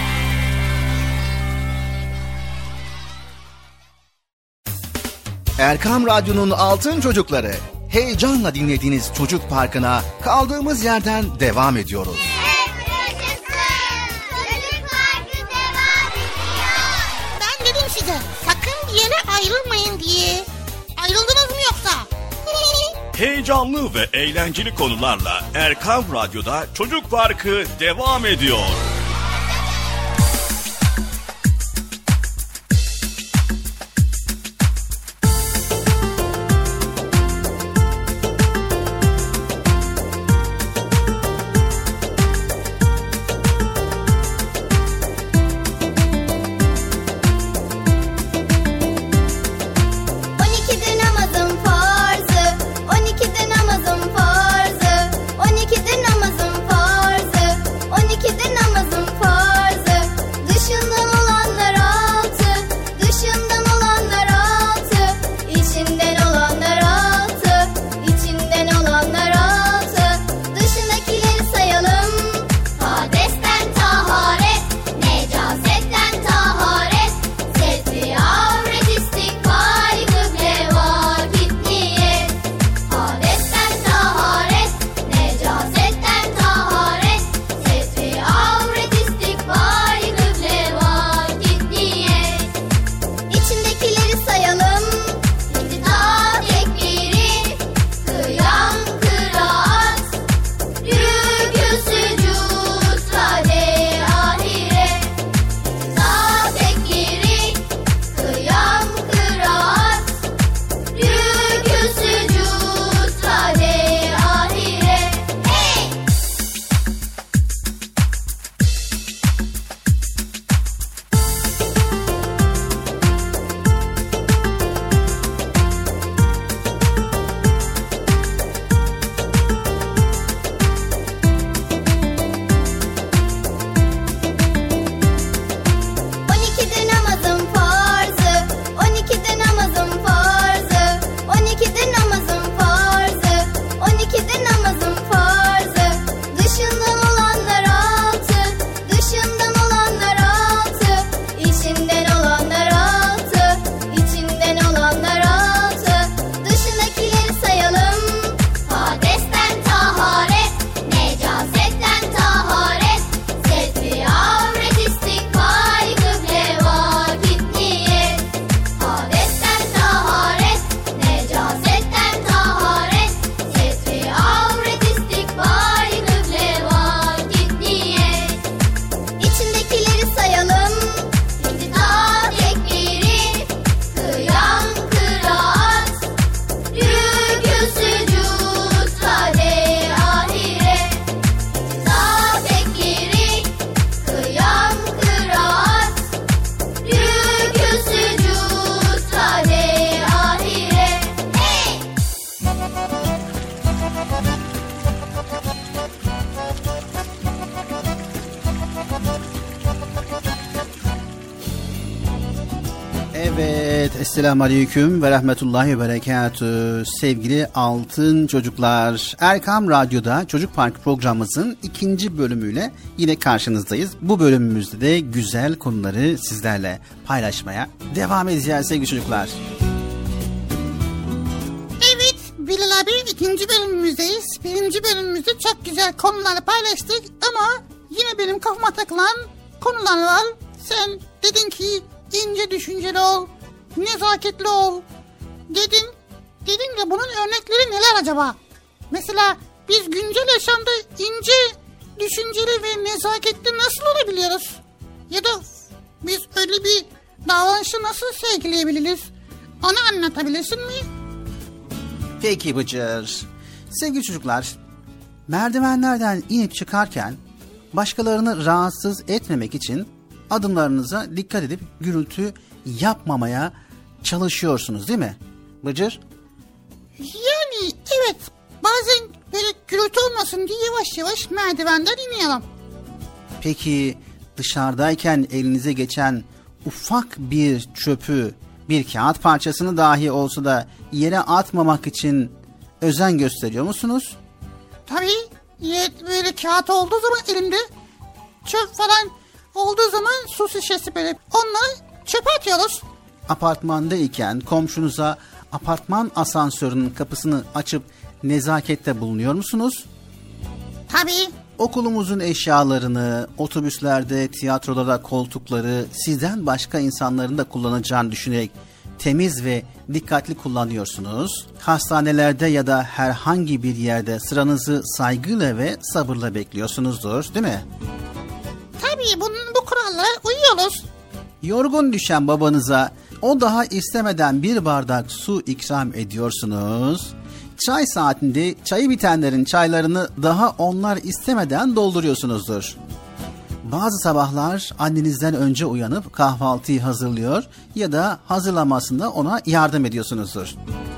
Erkam Radyo'nun Altın Çocukları, heyecanla dinlediğiniz Çocuk Parkı'na kaldığımız yerden devam ediyoruz. Sakın bir yere ayrılmayın diye. Ayrıldınız mı yoksa? Heyecanlı ve eğlenceli konularla Erkam Radyo'da Çocuk Parkı devam ediyor. Namazın Evet, Esselamu Aleyküm ve Rahmetullahi ve Berekatüh. Sevgili altın çocuklar, Erkam Radyo'da Çocuk Park programımızın 2. bölümüyle yine karşınızdayız. Bu bölümümüzde de güzel konuları sizlerle paylaşmaya devam edeceğiz sevgili çocuklar. Evet Bilal abi, 2. bölümümüzdeyiz. 1. bölümümüzde çok güzel konuları paylaştık ama yine benim kafama takılan konular var. Sen dedin ki ince düşünceli ol, nezaketli ol dedin. Dedin de bunun örnekleri neler acaba? Mesela biz güncel yaşamda ince, düşünceli ve nezaketli nasıl olabiliyoruz? Ya da biz öyle bir davranışı nasıl sergileyebiliriz? Onu anlatabilirsin mi? Peki Bıcır. Sevgili çocuklar, merdivenlerden inip çıkarken başkalarını rahatsız etmemek için adımlarınıza dikkat edip gürültü yapmamaya çalışıyorsunuz değil mi Bıcır? Yani evet, bazen böyle gürültü olmasın diye yavaş yavaş merdivenden iniyorum. Peki dışarıdayken elinize geçen ufak bir çöpü, bir kağıt parçasını dahi olsa da yere atmamak için özen gösteriyor musunuz? Tabii, böyle kağıt olduğu zaman elimde, çöp falan olduğu zaman su şişesi böyle, onları çöpe atıyoruz. Apartmandayken komşunuza apartman asansörünün kapısını açıp nezakette bulunuyor musunuz? Tabii. Okulumuzun eşyalarını, otobüslerde, tiyatrolarda koltukları sizden başka insanların da kullanacağını düşünerek temiz ve dikkatli kullanıyorsunuz. Hastanelerde ya da herhangi bir yerde sıranızı saygıyla ve sabırla bekliyorsunuzdur, değil mi? Tabii, bu kurallara uyuyoruz. Yorgun düşen babanıza o daha istemeden bir bardak su ikram ediyorsunuz. Çay saatinde çayı bitenlerin çaylarını daha onlar istemeden dolduruyorsunuzdur. Bazı sabahlar annenizden önce uyanıp kahvaltıyı hazırlıyor ya da hazırlamasında ona yardım ediyorsunuzdur.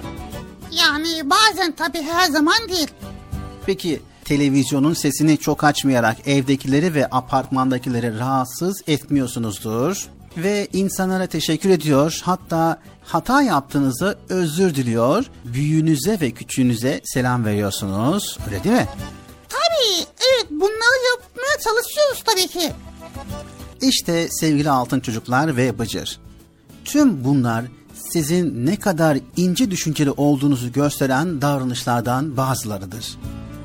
Yani bazen, tabii her zaman değil. Peki televizyonun sesini çok açmayarak evdekileri ve apartmandakileri rahatsız etmiyorsunuzdur. Ve insanlara teşekkür ediyor, hatta hata yaptığınızda özür diliyor, büyüğünüze ve küçüğünüze selam veriyorsunuz, öyle değil mi? Tabii, evet, bunları yapmaya çalışıyoruz tabii ki. İşte sevgili altın çocuklar ve Bıcır, tüm bunlar sizin ne kadar ince düşünceli olduğunuzu gösteren davranışlardan bazılarıdır.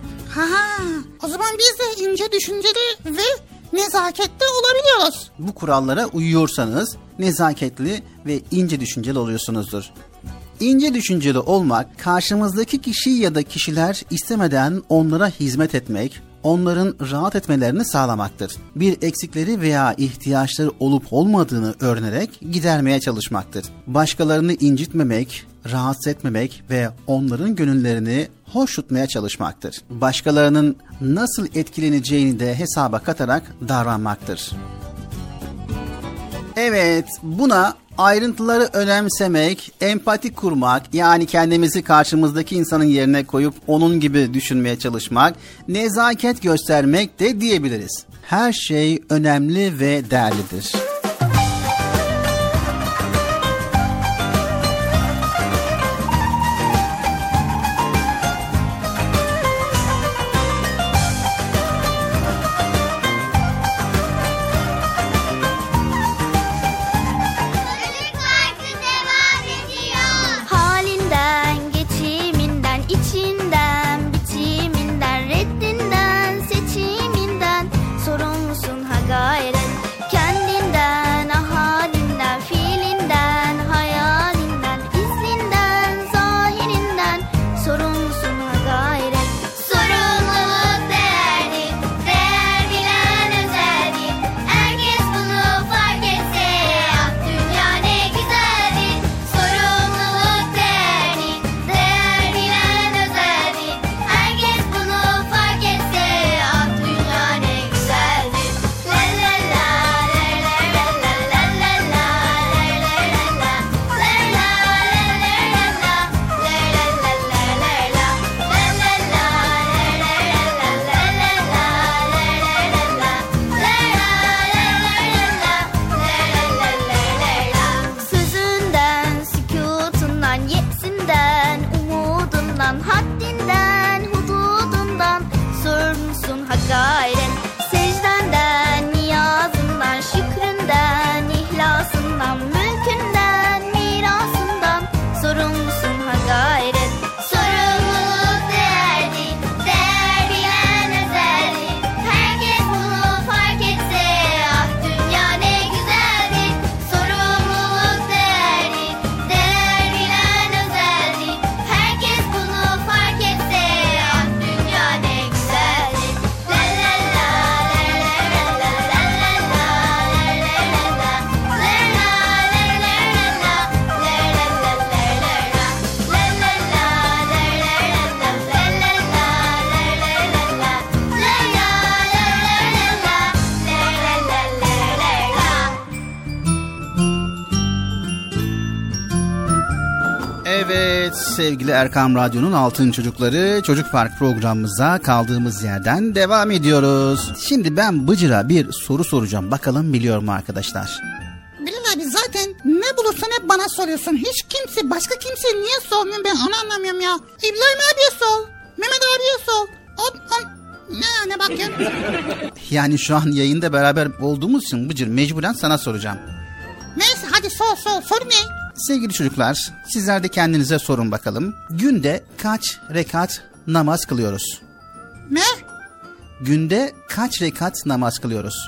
O zaman biz de ince düşünceli ve nezaketli olabiliyoruz. Bu kurallara uyuyorsanız nezaketli ve ince düşünceli oluyorsunuzdur. İnce düşünceli olmak, karşımızdaki kişi ya da kişiler istemeden onlara hizmet etmek, onların rahat etmelerini sağlamaktır. Bir eksikleri veya ihtiyaçları olup olmadığını öğrenerek gidermeye çalışmaktır. Başkalarını incitmemek, rahatsız etmemek ve onların gönüllerini hoş tutmaya çalışmaktır. Başkalarının nasıl etkileneceğini de hesaba katarak davranmaktır. Evet, buna ayrıntıları önemsemek, empati kurmak, yani kendimizi karşımızdaki insanın yerine koyup onun gibi düşünmeye çalışmak, nezaket göstermek de diyebiliriz. Her şey önemli ve değerlidir. Kendinden Sevgili Erkam Radyo'nun Altın Çocukları Çocuk Park programımıza kaldığımız yerden devam ediyoruz. Şimdi ben Bıcır'a bir soru soracağım. Bakalım biliyor mu arkadaşlar? Bilal abi zaten ne bulursan hep bana soruyorsun. Hiç kimse başka kimseye niye sormuyorsun ben onu anlamıyorum ya. İbrahim abiye sor. Mehmet abiye sor. Ne bakıyorsun? Yani şu an yayında beraber olduğumuz için Bıcır mecburen sana soracağım. Neyse hadi sor. Soru ne? Sevgili çocuklar, sizler de kendinize sorun bakalım. Günde kaç rekat namaz kılıyoruz? Ne? Günde kaç rekat namaz kılıyoruz?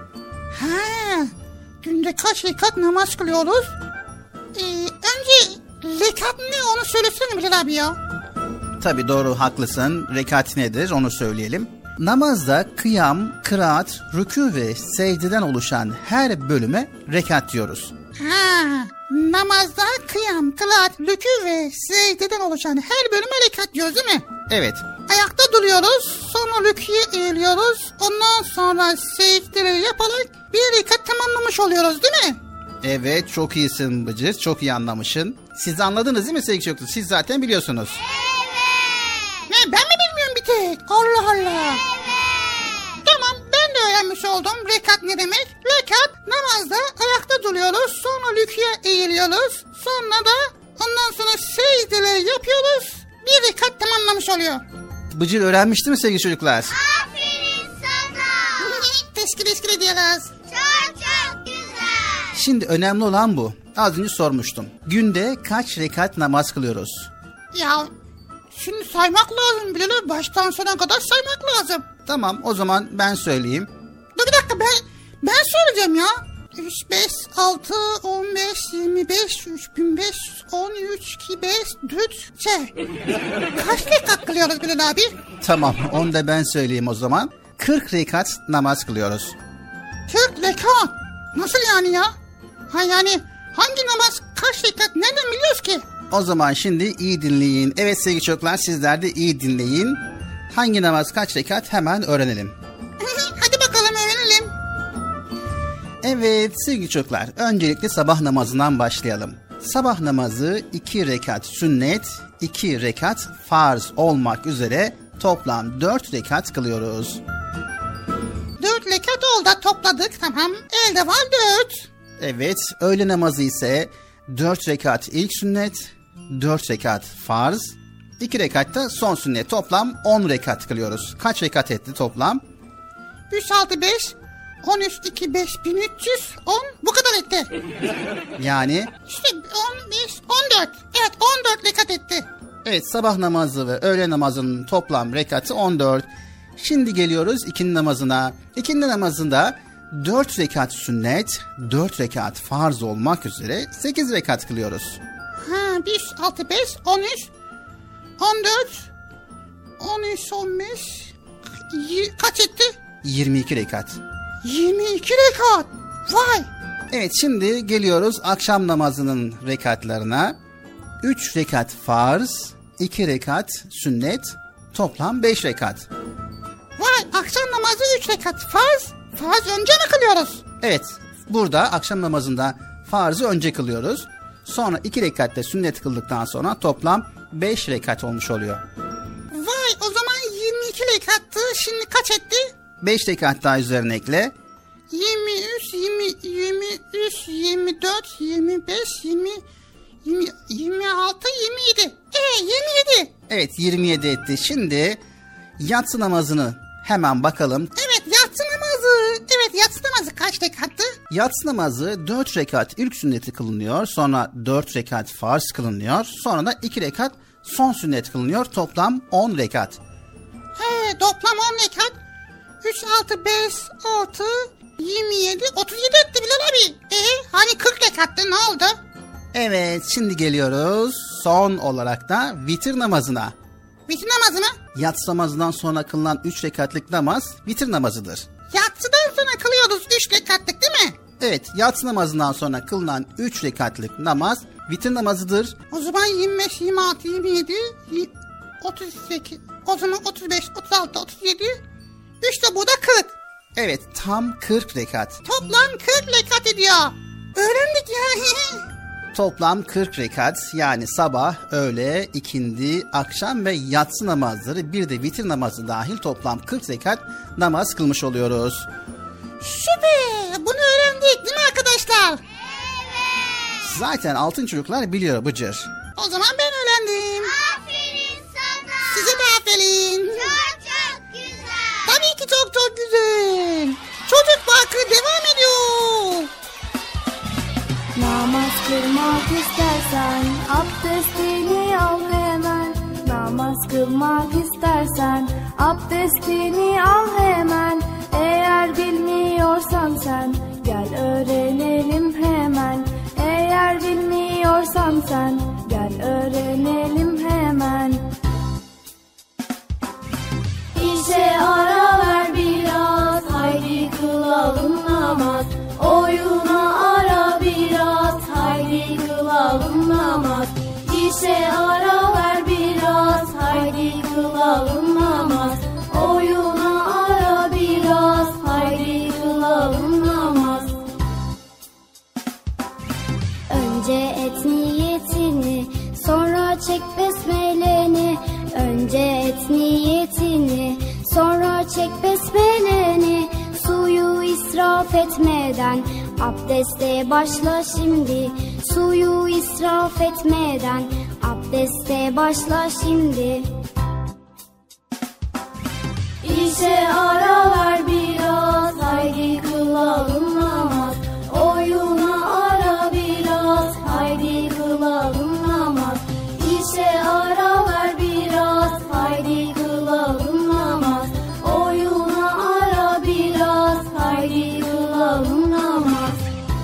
Günde kaç rekat namaz kılıyoruz? Önce rekat ne onu söylesene Bilal abi ya. Tabii doğru, haklısın. Rekat nedir onu söyleyelim. Namazda kıyam, kıraat, rükû ve secdeden oluşan her bölüme rekat diyoruz. Namazda kıyam, kıraat, rükû ve secdeden oluşan her bölüme rekat diyoruz değil mi? Evet. Ayakta duruyoruz, sonra rüküye eğiliyoruz, ondan sonra secdeleri yaparak bir rekat tamamlamış oluyoruz değil mi? Evet, çok iyisin Bıcır, çok iyi anlamışsın. Siz anladınız değil mi sevgili çocuklar? Siz zaten biliyorsunuz. Ne, ben mi bilmiyorum bir tek? Allah Allah. Tamam, ben de öğrenmiş oldum rekat ne demek. Rekat, namazda ayakta duruyoruz, sonra rüküye eğiliyoruz, sonra da ondan sonra secdeleri yapıyoruz, bir rekat tamamlamış oluyor. Bıcır öğrenmişti mi sevgili çocuklar? Aferin sana. Teşekkür ediyoruz. Çok güzel. Şimdi önemli olan bu. Az önce sormuştum. Günde kaç rekat namaz kılıyoruz? Ya şimdi saymak lazım Bilal, baştan sona kadar saymak lazım. Tamam, o zaman ben söyleyeyim. Dur bir dakika, ben söyleyeceğim ya. 3, 5, 6, 15, 25, 3500, 13, 2, 5, 4, Kaç rekat kılıyoruz Bilal abi? Tamam, onu da ben söyleyeyim o zaman. 40 rekat namaz kılıyoruz. 40 rekat? Nasıl yani ya? Yani hangi namaz kaç rekat nereden biliyoruz ki? O zaman şimdi iyi dinleyin. Evet sevgili çocuklar, sizler de iyi dinleyin. Hangi namaz kaç rekat hemen öğrenelim. Hadi bakalım öğrenelim. Evet sevgili çocuklar, öncelikle sabah namazından başlayalım. Sabah namazı 2 rekat sünnet, 2 rekat farz olmak üzere toplam 4 rekat kılıyoruz. 4 rekat oldu, topladık, tamam. Elde var 4. Evet, öğle namazı ise 4 rekat ilk sünnet, 4 rekat farz, 2 rekat da son sünnet, toplam 10 rekat kılıyoruz. Kaç rekat etti toplam? 3, 6, 5, 13, 2, 5, 1300, 10 bu kadar etti. Yani? İşte 15, 14. Evet 14 rekat etti. Evet, sabah namazı ve öğle namazının toplam rekatı 14. Şimdi geliyoruz ikindi namazına. İkindi namazında 4 rekat sünnet, 4 rekat farz olmak üzere 8 rekat kılıyoruz. 1, 6, 5, 13, 14, 13, 15, kaç etti? 22 rekat. 22 rekat. Vay. Evet, şimdi geliyoruz akşam namazının rekatlarına. 3 rekat farz, 2 rekat sünnet, toplam 5 rekat. Vay, akşam namazı 3 rekat farz. Farz önce mi kılıyoruz? Evet, burada akşam namazında farzı önce kılıyoruz. Sonra 2 rekatte sünnet kıldıktan sonra toplam 5 rekat olmuş oluyor. Vay, o zaman 22 rekattı. Şimdi kaç etti? 5 rekat daha üzerine ekle. 23, 23, 24, 25, 26, 27. 27. Evet, 27 etti. Şimdi yatsı namazını hemen bakalım. Evet, yatsı namazı. Evet, yatsı namazı kaç rekattı? Yatsı namazı 4 rekat ilk sünneti kılınıyor. Sonra 4 rekat farz kılınıyor. Sonra da 2 rekat son sünnet kılınıyor. Toplam 10 rekat. Toplam 10 rekat. 3, 6, 5, 6, 27, 37 etti Bilal abi. Hani 40 rekattı, ne oldu? Evet, şimdi geliyoruz son olarak da vitir namazına. Vitir namazı mı? Yatsı namazından sonra kılınan 3 rekatlık namaz vitir namazıdır. Yatsıdan sonra kılıyoruz 3 rekatlık değil mi? Evet, yatsı namazından sonra kılınan 3 rekatlık namaz vitir namazıdır. O zaman 25, 26, 27, 38, o zaman 35, 36, 37, 3 de bu da 40. Evet, tam 40 rekat. Toplam 40 rekat ediyor. Öğrendik ya. toplam 40 rekat, yani sabah, öğle, ikindi, akşam ve yatsı namazları, bir de vitir namazı dahil toplam 40 rekat namaz kılmış oluyoruz. Süper. Bunu öğrendik değil mi arkadaşlar? Zaten altın çocuklar biliyor Bıcır. O zaman ben öğrendim. Aferin sana. Size de aferin. Çok güzel. Tabii ki çok çok güzel. Çocuk Parkı devam ediyor. Namaz kılmak istersen abdestini al hemen. Namaz kılmak istersen abdestini al hemen. Eğer bilmiyorsan sen gel öğrenelim hemen. Eğer bilmiyorsan sen gel öğrenelim hemen. İşe ara ver biraz, haydi kılalım namaz. Oyuna ara biraz, haydi kılalım namaz. İşe ara ver biraz, haydi kılalım namaz. Oyuna ara biraz, haydi kılalım namaz. Önce et niyetini, sonra çek besmeleni. Önce et niyetini, sonra çek besmeleni. Suyu israf etmeden abdeste başla şimdi. Suyu israf etmeden abdeste başla şimdi. İşe ara ver biraz, haydi kılalım namaz. Oyuna ara biraz, haydi kılalım namaz. İşe ara ver biraz, haydi kılalım namaz. Oyuna ara biraz, haydi kılalım namaz.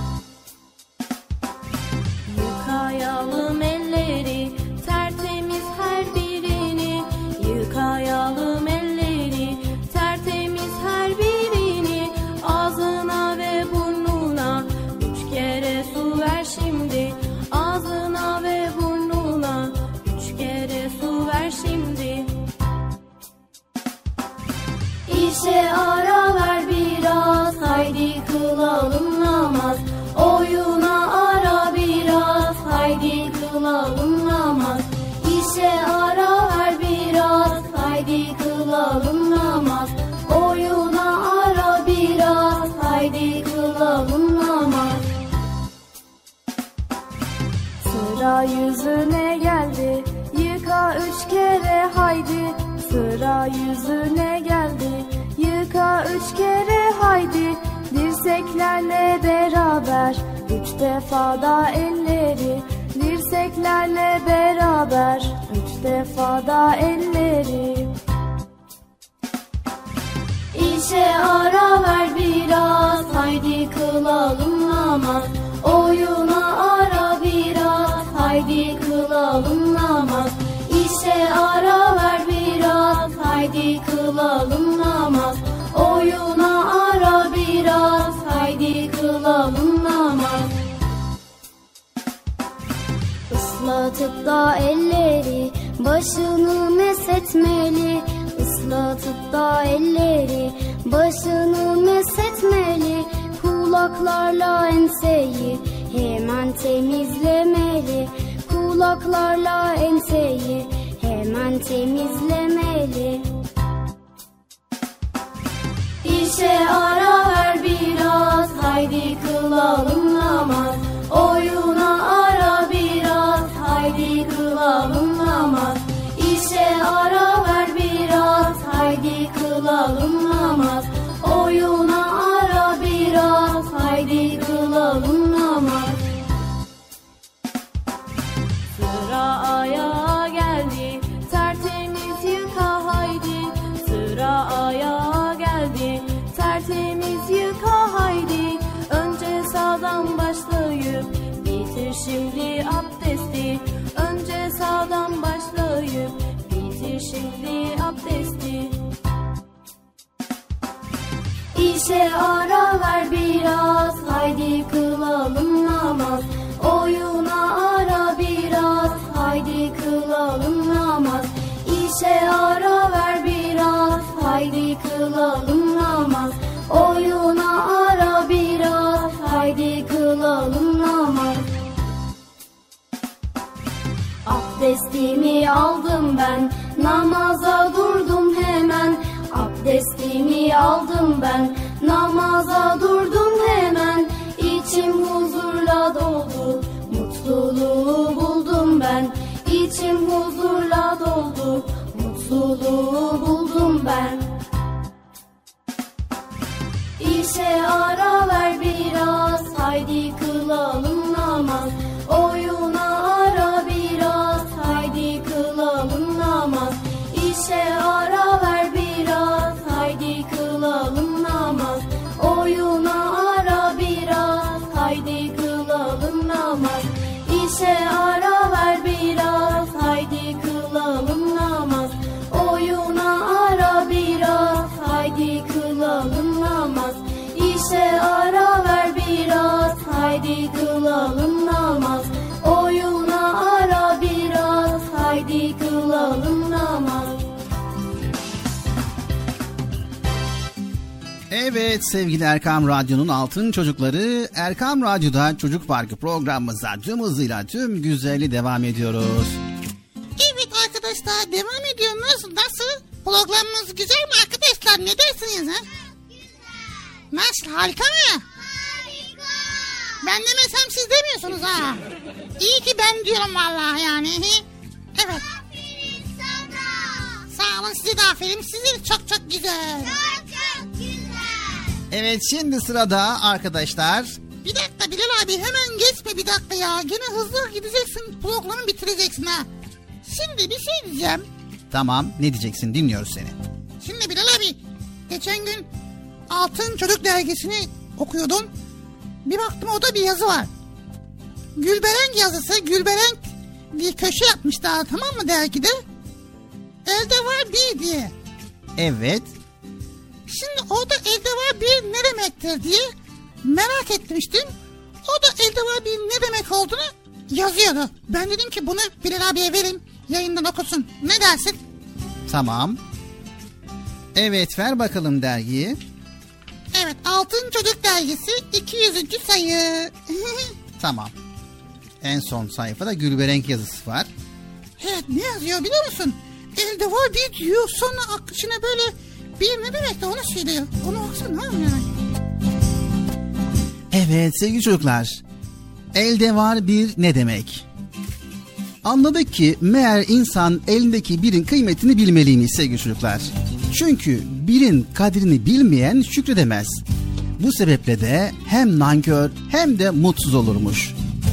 Yıkayalım elleri, tertemiz her birini. Yıkayalım elleri, tertemiz her birini. Ağzına ve burnuna 3 kere su ver şimdi. Ağzına ve burnuna 3 kere su ver şimdi. İşe ara ver biraz, haydi kılalım namaz. Oyuna ara biraz, haydi kılalım namaz. İşe ara ver biraz, haydi kılalım namaz. Oyuna ara biraz, haydi kılalım namaz. Sıra yüzüne geldi, yıka 3 kere haydi. Sıra yüzüne geldi, yıka 3 kere haydi. Dirseklerle beraber 3 defa da elleri. Dirseklerle beraber 3 defa da elleri. İşe ara ver biraz, haydi kılalım namaz. Oyuna ara biraz, haydi kılalım namaz. İşe ara ver biraz, haydi kılalım namaz. Oyuna ara biraz, haydi kılalım namaz. Islatıp da elleri, başını mesetmeli. Islatıp da elleri, başını mesetmeli. Kulaklarla enseyi hemen temizlemeli. Kulaklarla enseyi hemen temizlemeli. İşe ara ver biraz, haydi kılalım namaz. Oyuna ara biraz, haydi kılalım namaz. İşe ara ver biraz, haydi kılalım namaz. Oyuna ara biraz, haydi kılalım namaz. Sıra ayağa geldi, tertemiz yıka haydi. Sıra ayağa geldi, tertemiz yıka haydi. Önce sağdan başlayıp bitir şimdi abdesti. Önce sağdan başlayıp bitir şimdi abdesti. İşe ara ver biraz, haydi kılalım namaz. Oyuna ara biraz, haydi kılalım namaz. İşe ara ver biraz, haydi kılalım namaz. Oyuna ara biraz, haydi kılalım namaz. Abdestimi aldım ben, namaza durdum hemen. Abdestimi aldım ben, namaza durdum hemen. İçim huzurla doldu, mutluluğu buldum ben. İçim huzurla doldu, mutluluğu buldum ben. İşe ara ver biraz, haydi kılalım namaz. Oyuna ara biraz, haydi kılalım namaz. İşe ara ver biraz, haydi kılalım namaz. Oyuna ara biraz, haydi kılalım namaz. İşe ara ver biraz, haydi kılalım namaz. Oyuna ara biraz, haydi kılalım namaz. İşe ara ver biraz, haydi kılalım namaz. Oyuna ara biraz, haydi kılalım namaz. Evet sevgili Erkam Radyo'nun altın çocukları, Erkam Radyo'da Çocuk Parkı programımıza tüm hızıyla tüm güzelliği devam ediyoruz. Evet arkadaşlar, devam ediyoruz. Nasıl? Programımız güzel mi arkadaşlar? Ne dersiniz ha? Nasıl? Harika mı? Harika. Ben demesem siz demiyorsunuz ha. İyi ki ben diyorum vallahi yani. Evet. Aferin sana. Sağ olun, size de aferin. Size de çok çok güzel. Çok güzel. Evet şimdi sırada arkadaşlar. Bir dakika Bilal abi, hemen geçme bir dakika ya. Gene hızlı gideceksin, programı bitireceksin ha. Şimdi bir şey diyeceğim. Tamam, ne diyeceksin, dinliyoruz seni. Şimdi Bilal abi, geçen gün Altın Çocuk Dergisi'ni okuyordum. Bir baktım orada bir yazı var. Gülberenk yazısı. Gülberenk bir köşe yapmışlar, tamam mı, dergide? Elde var bir diye. Evet. Şimdi orada elde var bir ne demektir diye merak etmiştim. O da elde var bir ne demek olduğunu yazıyordu. Ben dedim ki bunu Bilal abiye verin, yayından okusun. Ne dersin? Tamam. Evet, ver bakalım dergiyi. Evet, Altın Çocuk Dergisi 200. sayı. Tamam. En son sayfada Gülberenk yazısı var. Evet, ne yazıyor biliyor musun? Elde var bir diyor, sonra akışına böyle bir ne demek de onu söylüyor. Onu okusana yani. Evet sevgili çocuklar. Elde var bir ne demek? Anladık ki meğer insan elindeki birin kıymetini bilmeliymiş sevgili çocuklar. Çünkü birin kadrini bilmeyen şükredemez. Bu sebeple de hem nankör hem de mutsuz olurmuş.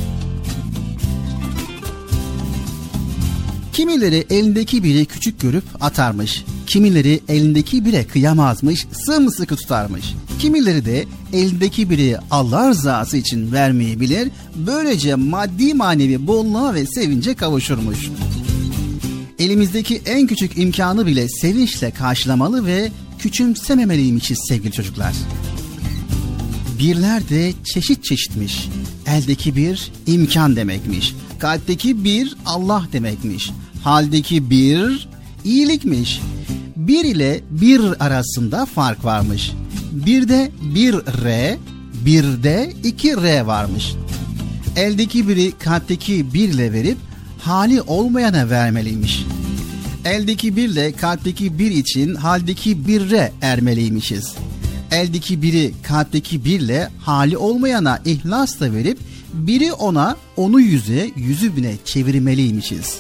Kimileri elindeki biri küçük görüp atarmış. Kimileri elindeki bire kıyamazmış, sımsıkı tutarmış. Kimileri de elindeki biri Allah rızası için vermeyi bilir, böylece maddi manevi bolluğa ve sevince kavuşurmuş. Elimizdeki en küçük imkanı bile sevinçle karşılamalı ve küçümsememeliymişiz sevgili çocuklar. Birler de çeşit çeşitmiş. Eldeki bir imkan demekmiş. Kalpteki bir Allah demekmiş. Haldeki bir iyilikmiş. Bir ile bir arasında fark varmış. Birde bir R, birde iki R varmış. Eldeki biri kalpteki bir ile verip hali olmayana vermeliymiş. Eldeki birle kalpteki bir için haldeki birre ermeliymişiz. Eldeki biri kalpteki birle hali olmayana ihlasla verip biri ona, onu yüze, yüzü bine çevirmeliymişiz.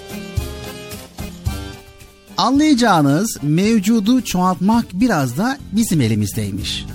Anlayacağınız mevcudu çoğaltmak biraz da bizim elimizdeymiş.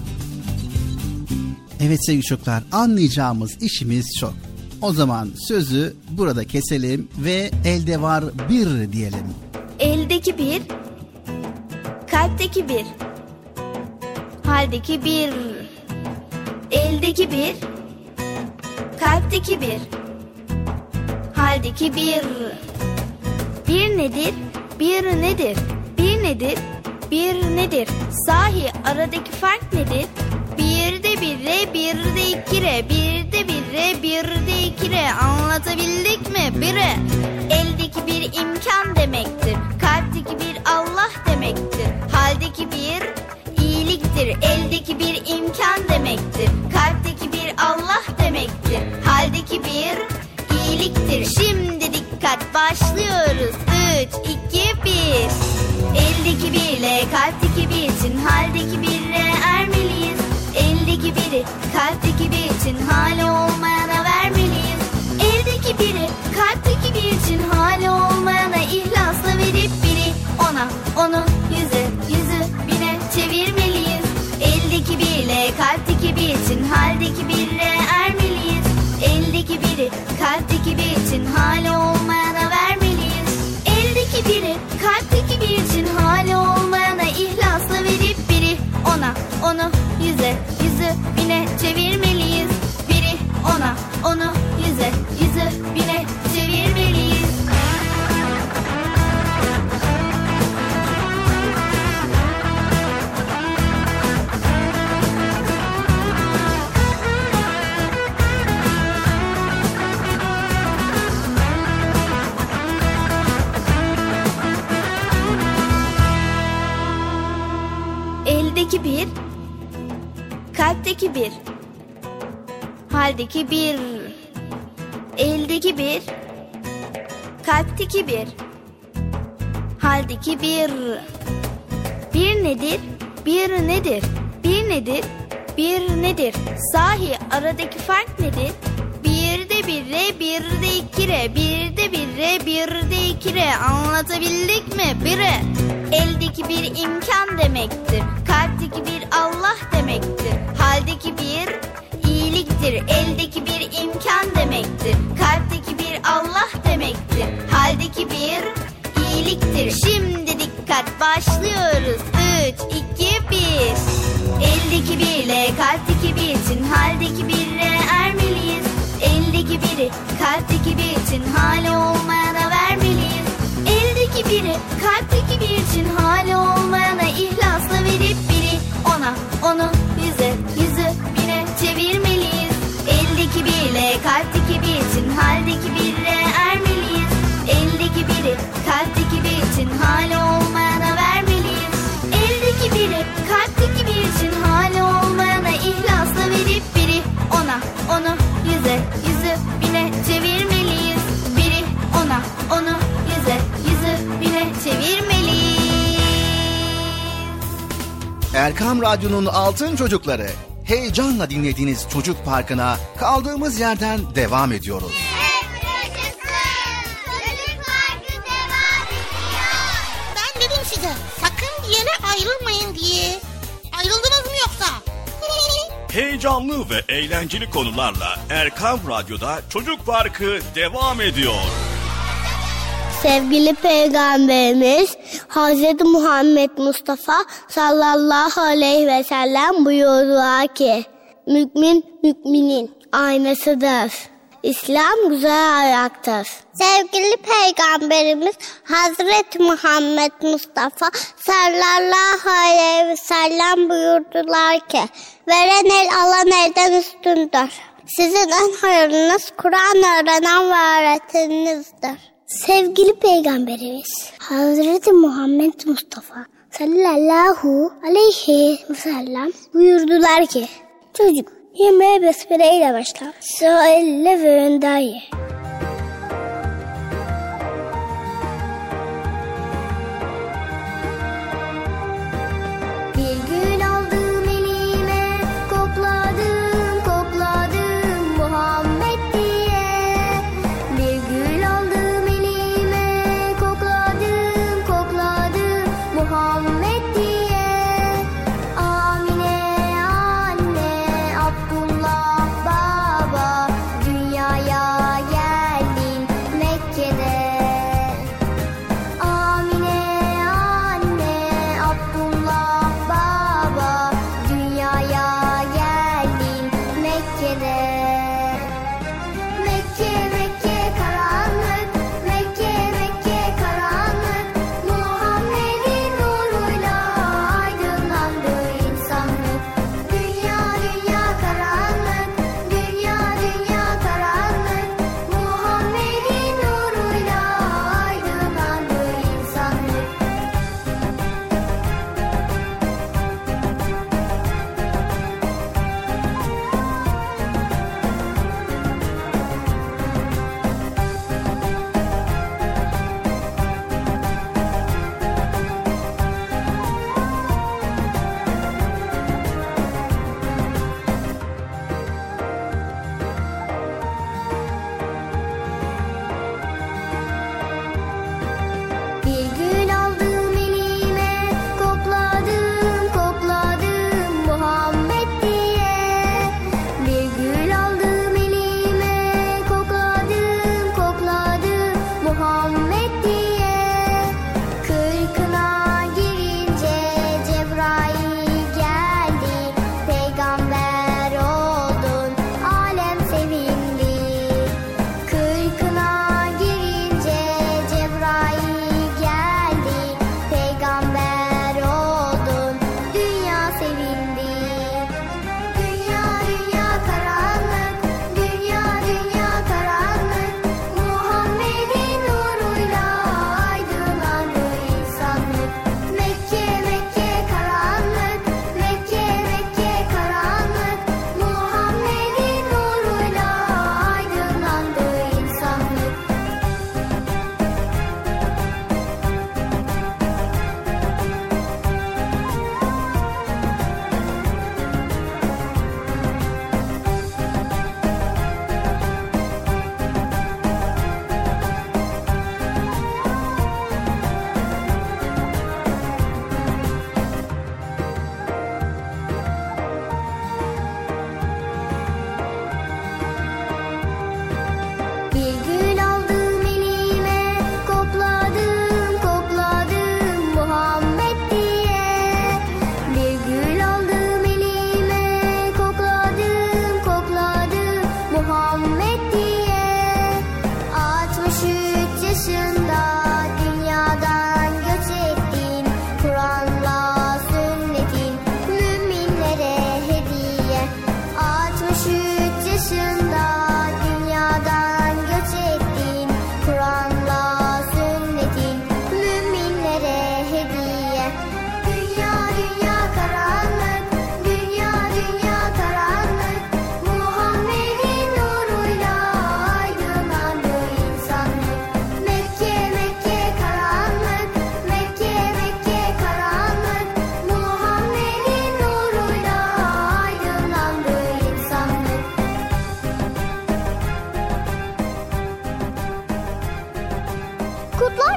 Evet sevgili çocuklar, anlayacağımız işimiz çok. O zaman sözü burada keselim ve elde var bir diyelim. Eldeki bir, kalpteki bir, haldeki bir. Eldeki bir, kalpteki bir, haldeki bir. Bir nedir? Bir nedir? Bir nedir? Bir nedir? Sahi aradaki fark nedir? Bir de bir re, bir de iki re, bir de bir re, bir de iki re. Anlatabildik mi? Bire. Eldeki bir imkan demektir. Kalpteki bir Allah demektir. Haldeki bir iyiliktir. Eldeki bir imkan demektir. Kalpteki bir Allah demektir. Haldeki bir iyiliktir. Şimdi dikkat, başlıyoruz. kalpteki bir için hali olmayana vermeliyiz. Eldeki biri kalpteki bir için hali olmayana ihlasla verip biri ona, onu yüze, yüzü bine çevirmeliyiz. Eldeki biriyle kalpteki bir için haldeki birine ermeliyiz. Eldeki biri kalpteki bir için hali olmayana vermeliyiz. Eldeki biri kalpteki bir için hali olmayana ihlasla verip biri ona, onu yüze, yüzü bine çevirmeliyiz. Biri ona, onu yüze, yüzü bine çevirmeliyiz. Eldeki bir, kalpteki bir, haldeki bir. Eldeki bir, kalpteki bir, haldeki bir. Bir nedir, bir nedir, bir nedir, bir nedir? Sahi aradaki fark nedir? Bir de birre, bir de ikire, bir de birre, bir de ikire. Anlatabildik mi? Bire. Eldeki bir imkan demektir. Kalpteki bir Allah demektir. Haldeki bir iyiliktir. Eldeki bir imkan demektir. Kalpteki bir Allah demektir. Haldeki bir iyiliktir. Şimdi dikkat, başlıyoruz. 3, 2, 1. Eldeki birle kalpteki bir için haldeki birle ermeliyiz. Eldeki biri kalpteki bir için hali olmayana vermeliyiz. Eldeki biri kalpteki bir için hali olmayana ihlasla verip biri ona, onu yüze, yüzü bine çevirmeliyiz. Eldeki biriyle kalpteki bir için haldeki birle ermeliyiz. Eldeki biri kalpteki bir için hali olmayana vermeliyiz. Eldeki biri kalpteki bir için hali olmayana ihlasla verip biri ona, onu yüze, yüzü bine çevirmeliyiz. Biri ona, onu yüze, yüzü bine çevirmeliyiz. Erkam Radyo'nun Altın Çocukları. Heyecanla dinlediğiniz Çocuk Parkı'na kaldığımız yerden devam ediyoruz. Ben dedim size sakın bir yere ayrılmayın diye. Ayrıldınız mı yoksa? Heyecanlı ve eğlenceli konularla Erkam Radyo'da Çocuk Parkı devam ediyor. Sevgili Peygamberimiz Hz. Muhammed Mustafa sallallahu aleyhi ve sellem buyurdular ki mümin müminin aynasıdır. İslam güzel ayaktır. Sevgili Peygamberimiz Hazreti Muhammed Mustafa sallallahu aleyhi ve sellem buyurdular ki veren el alan elden üstündür. Sizin en hayırlınız Kur'an öğrenen ve öğreteninizdir. Sevgili Peygamberimiz Hazreti Muhammed Mustafa sallallahu aleyhi ve sellem buyurdular ki çocuk yemeğe besmele ile başla. Sonra elle ve önden ye. Bir gül aldım elime, kokladım, kokladım Muhammed diye. Bir gül aldım elime, kokladım, kokladım Muhammed diye. Amine anne, Abdullah baba, dünyaya gel.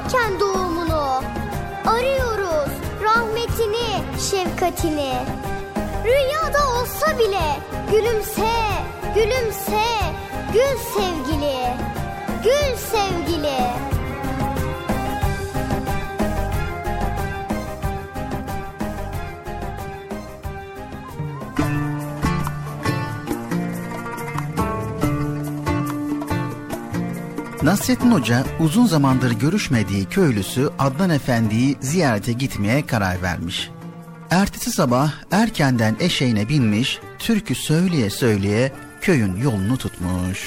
beklerken doğumunu. Arıyoruz rahmetini, şefkatini. Rüyada olsa bile gülümse, gülümse, gül sevgili, gül sevgili. Nasrettin Hoca uzun zamandır görüşmediği köylüsü Adnan Efendi'yi ziyarete gitmeye karar vermiş. Ertesi sabah erkenden eşeğine binmiş, türkü söyleye söyleye köyün yolunu tutmuş.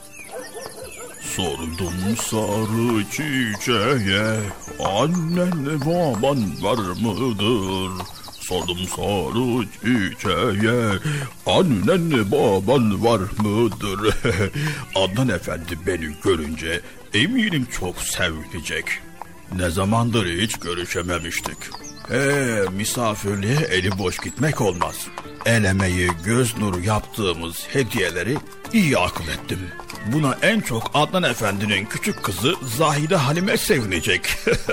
Sordum sarı çiçeğe, annen baban var mıdır? Sordum sarı çiçeğe, annen baban var mıdır? Adnan Efendi beni görünce eminim çok sevinecek. Ne zamandır hiç görüşememiştik. Misafirliğe eli boş gitmek olmaz. El emeği, göz nuru yaptığımız hediyeleri iyi akıl ettim. Buna en çok Adnan Efendi'nin küçük kızı Zahide Halime sevinecek.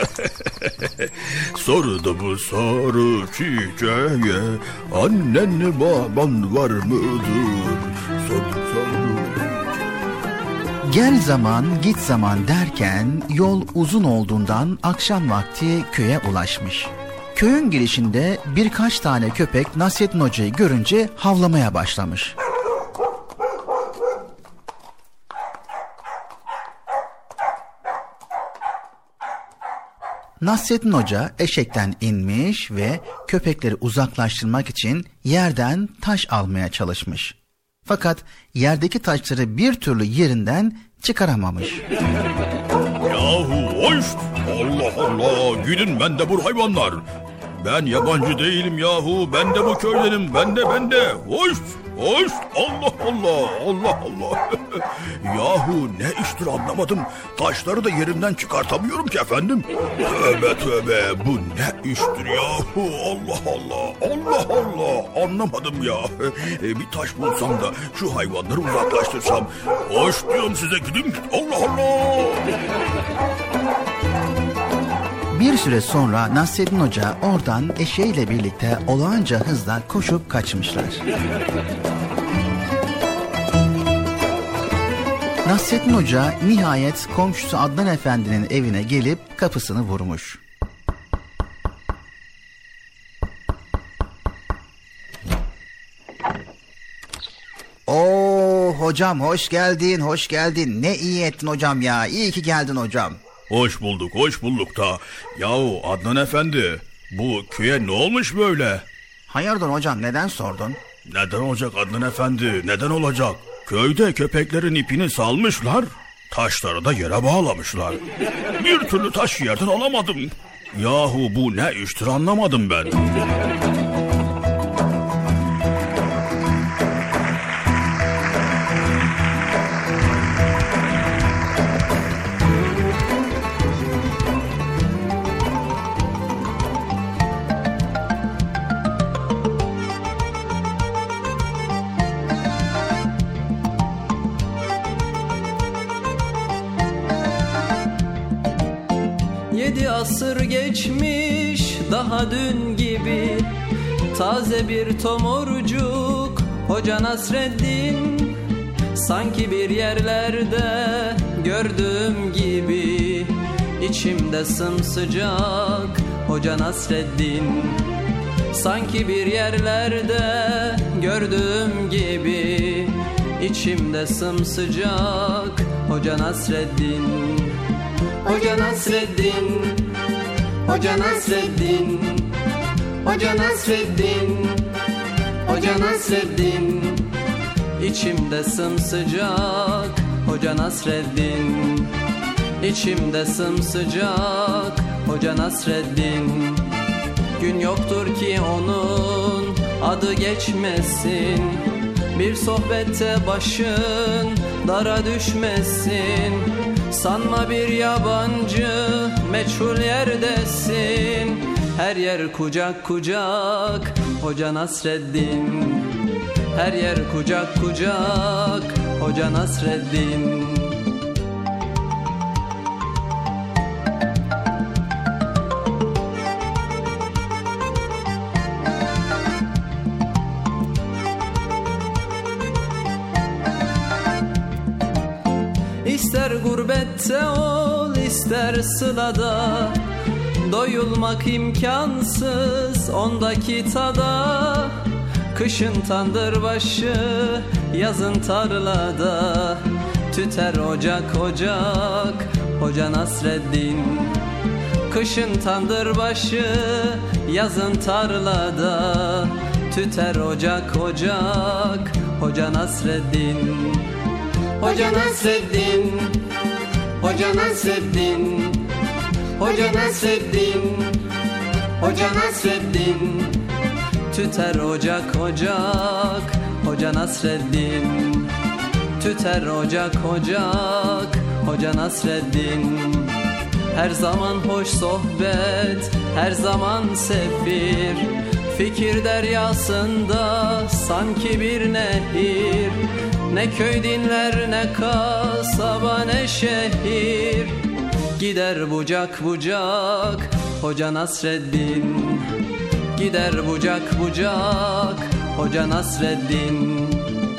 Sordum sarı çiçeğe, annen baban var mıdır? Sordum sarı. Gel zaman git zaman derken yol uzun olduğundan akşam vakti köye ulaşmış. Köyün girişinde birkaç tane köpek Nasrettin Hoca'yı görünce havlamaya başlamış. Nasrettin Hoca eşekten inmiş ve köpekleri uzaklaştırmak için yerden taş almaya çalışmış. Fakat yerdeki taşları bir türlü yerinden çıkaramamış. Yahu hoş! Allah Allah! Gidin ben de bu hayvanlar! Ben yabancı değilim yahu! Ben de bu köydenim! Ben de! Hoş! Hoş! Allah Allah! Allah Allah! Yahu ne iştir anlamadım. Taşları da yerimden çıkartamıyorum ki efendim. Tövbe tövbe! Bu ne iştir yahu? Allah Allah! Allah Allah! Anlamadım ya. Bir taş bulsam da şu hayvanları uzaklaştırsam. Hoş diyorum size, gidin! Allah Allah! Bir süre sonra Nasrettin Hoca oradan eşeğiyle birlikte olağanca hızla koşup kaçmışlar. Nasrettin Hoca nihayet komşusu Adnan Efendi'nin evine gelip kapısını vurmuş. Oo hocam hoş geldin, hoş geldin. Ne iyi ettin hocam ya, iyi ki geldin hocam. Hoş bulduk da. Yahu Adnan Efendi, bu köye ne olmuş böyle? Hayırdır hocam, neden sordun? Neden olacak Adnan Efendi, neden olacak? Köyde köpeklerin ipini salmışlar, taşları da yere bağlamışlar. Bir türlü taş yerden alamadım. Yahu bu ne iştir anlamadım ben. Asır geçmiş daha dün gibi, taze bir tomurcuk Hoca Nasreddin. Sanki bir yerlerde gördüğüm gibi, içimde sımsıcak Hoca Nasreddin. Sanki bir yerlerde gördüğüm gibi, içimde sımsıcak Hoca Nasreddin. Hoca Nasreddin, Hoca Nasreddin, Hoca Nasreddin, Hoca Nasreddin. İçimde sımsıcak Hoca Nasreddin. İçimde sımsıcak Hoca Nasreddin. Gün yoktur ki onun adı geçmesin, bir sohbette başın dara düşmesin. Sanma bir yabancı, meçhul yerdesin. Her yer kucak kucak Hoca Nasreddin. Her yer kucak kucak Hoca Nasreddin. İster gurbette ol, ister sılada, doyulmak imkansız ondaki tada. Kışın tandır başı, yazın tarlada, tüter ocak ocak Hoca Nasreddin. Kışın tandır başı, yazın tarlada, tüter ocak ocak Hoca Nasreddin. Hoca Nasreddin, Hoca Nasreddin, Hoca Nasreddin, Hoca Nasreddin, tüter ocak ocak Hoca Nasreddin, tüter ocak ocak Hoca Nasreddin. Her zaman hoş sohbet, her zaman sefir, fikir deryasında sanki bir nehir. Ne köy dinler, ne kasaba, ne şehir, gider bucak bucak Hoca Nasreddin. Gider bucak bucak Hoca Nasreddin.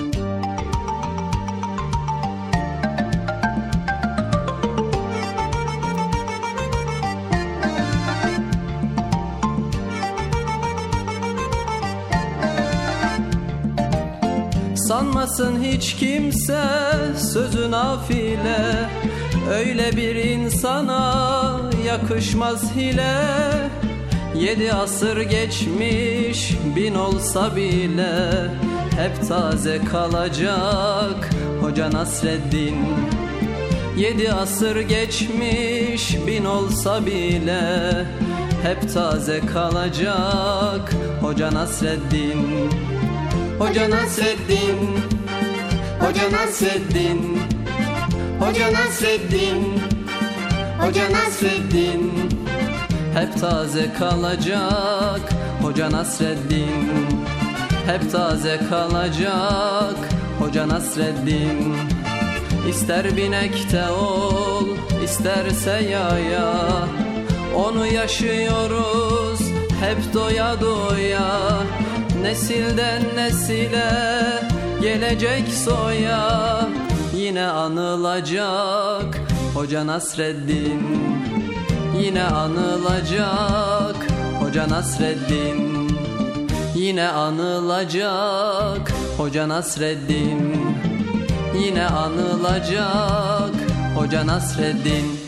Sanmasın hiç kimse sözü nafile, öyle bir insana yakışmaz hile. 7 asır geçmiş 1000 olsa bile, hep taze kalacak Hoca Nasreddin. 7 asır geçmiş 1000 olsa bile, hep taze kalacak Hoca Nasreddin. Hoca Nasreddin, Hoca Nasreddin, Hoca Nasreddin, Hoca Nasreddin, hep taze kalacak Hoca Nasreddin. Hep taze kalacak Hoca Nasreddin. İster binekte ol, isterse yaya, onu yaşıyoruz hep doya doya. Nesilden nesile gelecek soya, yine anılacak Hoca Nasreddin. Yine anılacak Hoca Nasreddin. Yine anılacak Hoca Nasreddin. Yine anılacak Hoca Nasreddin.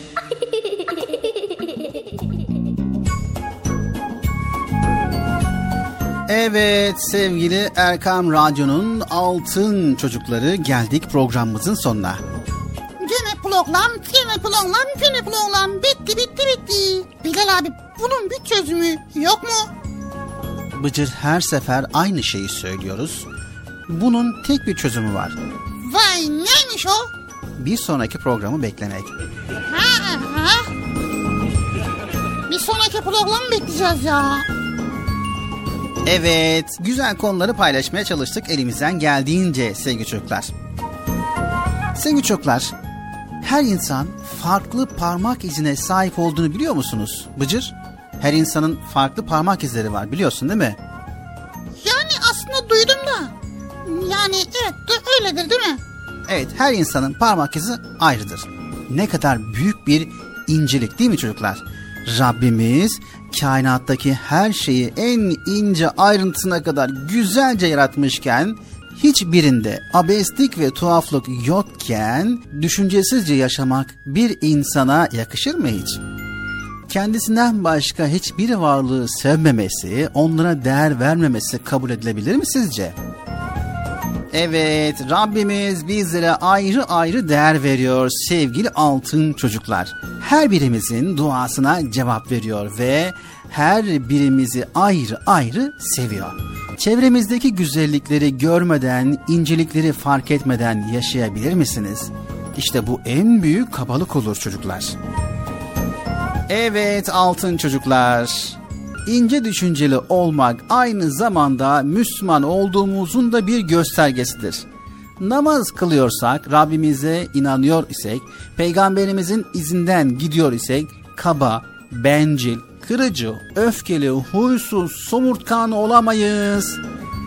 Evet sevgili Erkam Radyo'nun altın çocukları, geldik programımızın sonuna. Gene program bitti. Bilal abi, bunun bir çözümü yok mu? Bıcır, her sefer aynı şeyi söylüyoruz. Bunun tek bir çözümü var. Vay, neymiş o? Bir sonraki programı beklemek. Ha. Bir sonraki programı bekleyeceğiz ya. Evet, güzel konuları paylaşmaya çalıştık elimizden geldiğince sevgili çocuklar. Sevgili çocuklar, her insan farklı parmak izine sahip olduğunu biliyor musunuz Bıcır? Her insanın farklı parmak izleri var, biliyorsun değil mi? Yani aslında duydum da. Yani evet, öyledir değil mi? Evet, her insanın parmak izi ayrıdır. Ne kadar büyük bir incelik değil mi çocuklar? Rabbimiz kainattaki her şeyi en ince ayrıntısına kadar güzelce yaratmışken, hiçbirinde abeslik ve tuhaflık yokken düşüncesizce yaşamak bir insana yakışır mı hiç? Kendisinden başka hiçbir varlığı sevmemesi, onlara değer vermemesi kabul edilebilir mi sizce? Evet, Rabbimiz bizlere ayrı ayrı değer veriyor sevgili altın çocuklar. Her birimizin duasına cevap veriyor ve her birimizi ayrı ayrı seviyor. Çevremizdeki güzellikleri görmeden, incelikleri fark etmeden yaşayabilir misiniz? İşte bu en büyük kabalık olur çocuklar. Evet altın çocuklar, İnce düşünceli olmak aynı zamanda Müslüman olduğumuzun da bir göstergesidir. Namaz kılıyorsak, Rabbimize inanıyor isek, Peygamberimizin izinden gidiyor isek, kaba, bencil, kırıcı, öfkeli, huysuz, somurtkan olamayız.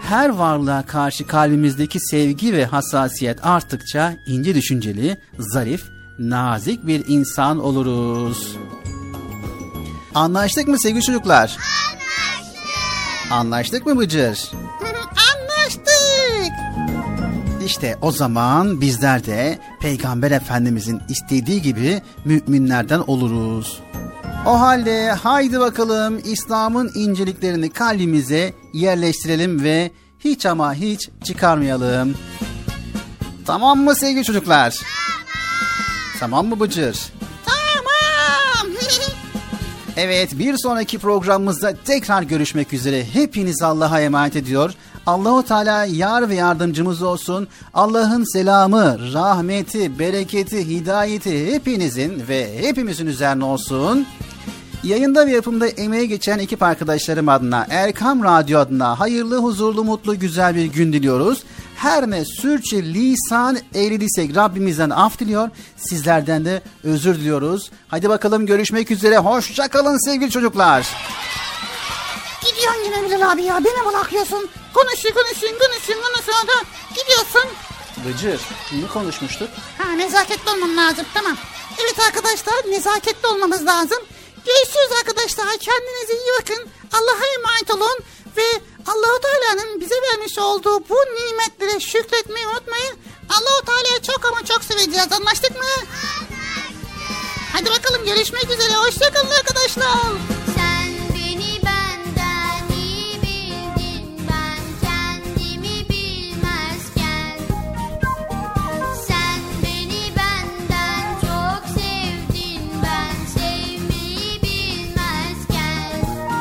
her varlığa karşı kalbimizdeki sevgi ve hassasiyet arttıkça ince düşünceli, zarif, nazik bir insan oluruz. Anlaştık mı sevgili çocuklar? Anlaştık. Anlaştık mı Bıcır? Anlaştık. İşte o zaman bizler de Peygamber Efendimizin istediği gibi müminlerden oluruz. O halde haydi bakalım İslam'ın inceliklerini kalbimize yerleştirelim ve hiç ama hiç çıkarmayalım. Tamam mı sevgili çocuklar? Tamam mı Bıcır? Tamam. Evet, bir sonraki programımızda tekrar görüşmek üzere. Hepiniz Allah'a emanet ediyor. Allahu Teala yar ve yardımcımız olsun. Allah'ın selamı, rahmeti, bereketi, hidayeti hepinizin ve hepimizin üzerine olsun. Yayında ve yapımda emeğe geçen ekip arkadaşlarım adına, Erkam Radyo adına hayırlı, huzurlu, mutlu, güzel bir gün diliyoruz. Her ne sürçülisan eylediysek Rabbimizden af diliyor. Sizlerden de özür diliyoruz. Hadi bakalım görüşmek üzere. Hoşça kalın sevgili çocuklar. Gidiyorsun yine Bilal abi ya. Beni bırakıyorsun. Konuşuyorsun da gidiyorsun. Bıcır, ne konuşmuştuk? Nezaketli olmam lazım, tamam. Evet arkadaşlar, nezaketli olmamız lazım. Görüşürüz arkadaşlar. Kendinize iyi bakın. Allah'a emanet olun. Ve Allah-u Teala'nın bize vermiş olduğu bu nimetlere şükretmeyi unutmayın. Allah-u Teala'yı çok ama çok seveceğiz. Anlaştık mı? Anlaştık. Hadi bakalım görüşmek üzere. Hoşçakalın arkadaşlar. Sen beni benden iyi bildin, ben kendimi bilmezken. Sen beni benden çok sevdin, ben sevmeyi bilmezken.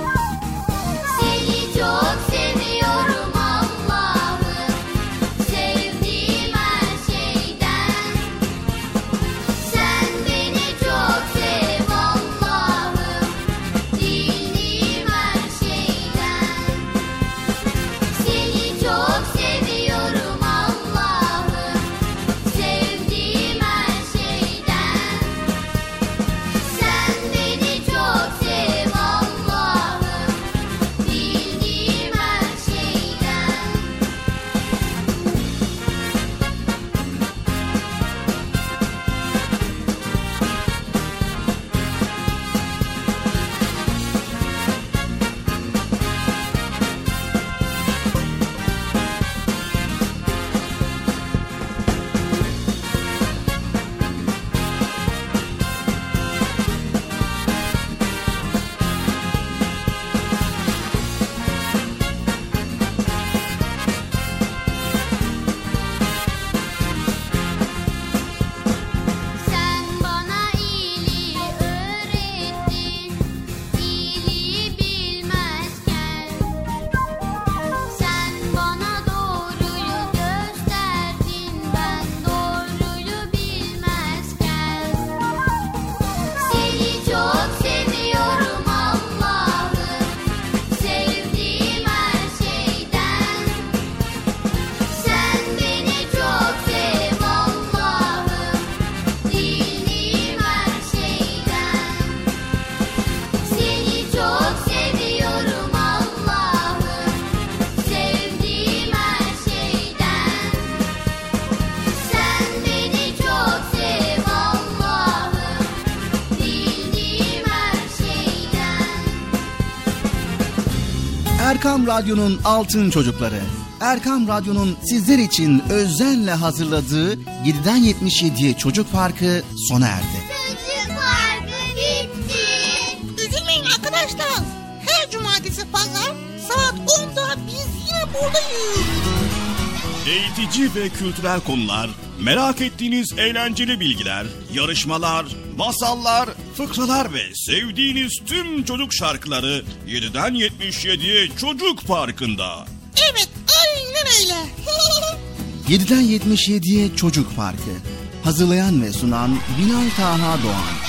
Seni çok seviyorum Allah'ım, sevdiğim her şeyden. Sen beni çok sev Allah'ım, bildiğim her şeyden. Seni çok seviyorum Allah'ım, sevdiğim her şeyden. Sen beni çok sev Allah'ım, bildiğim her şeyden. Sen bana iyiliği öğrettin, iyiliği bilmezken. Sen bana doğruyu gösterdin, ben doğruyu bilmezken. Seni çok seviyorum Allah'ım, sevdiğim her şeyden. Sen beni çok sev Allah'ım, bildiğim her şeyden. Seni çok seviyorum Allah'ım, sevdiğim her şeyden. Sen beni çok sev Allah'ım, bildiğim her şeyden. Erkam Radyo'nun Altın Çocukları. Erkam Radyo'nun sizler için özenle hazırladığı 7'den 77'ye Çocuk Parkı sona erdi. Çocuk Parkı bitti. Üzülmeyin arkadaşlar. Her cumartesi pazar saat 10'da biz yine buradayız. Eğitici ve kültürel konular, merak ettiğiniz eğlenceli bilgiler, yarışmalar, masallar, fıkralar ve sevdiğiniz tüm çocuk şarkıları 7'den 77'ye Çocuk Parkı'nda. Evet, aynen öyle. 7'den 77'ye Çocuk Parkı. Hazırlayan ve sunan Bilal Taha Doğan.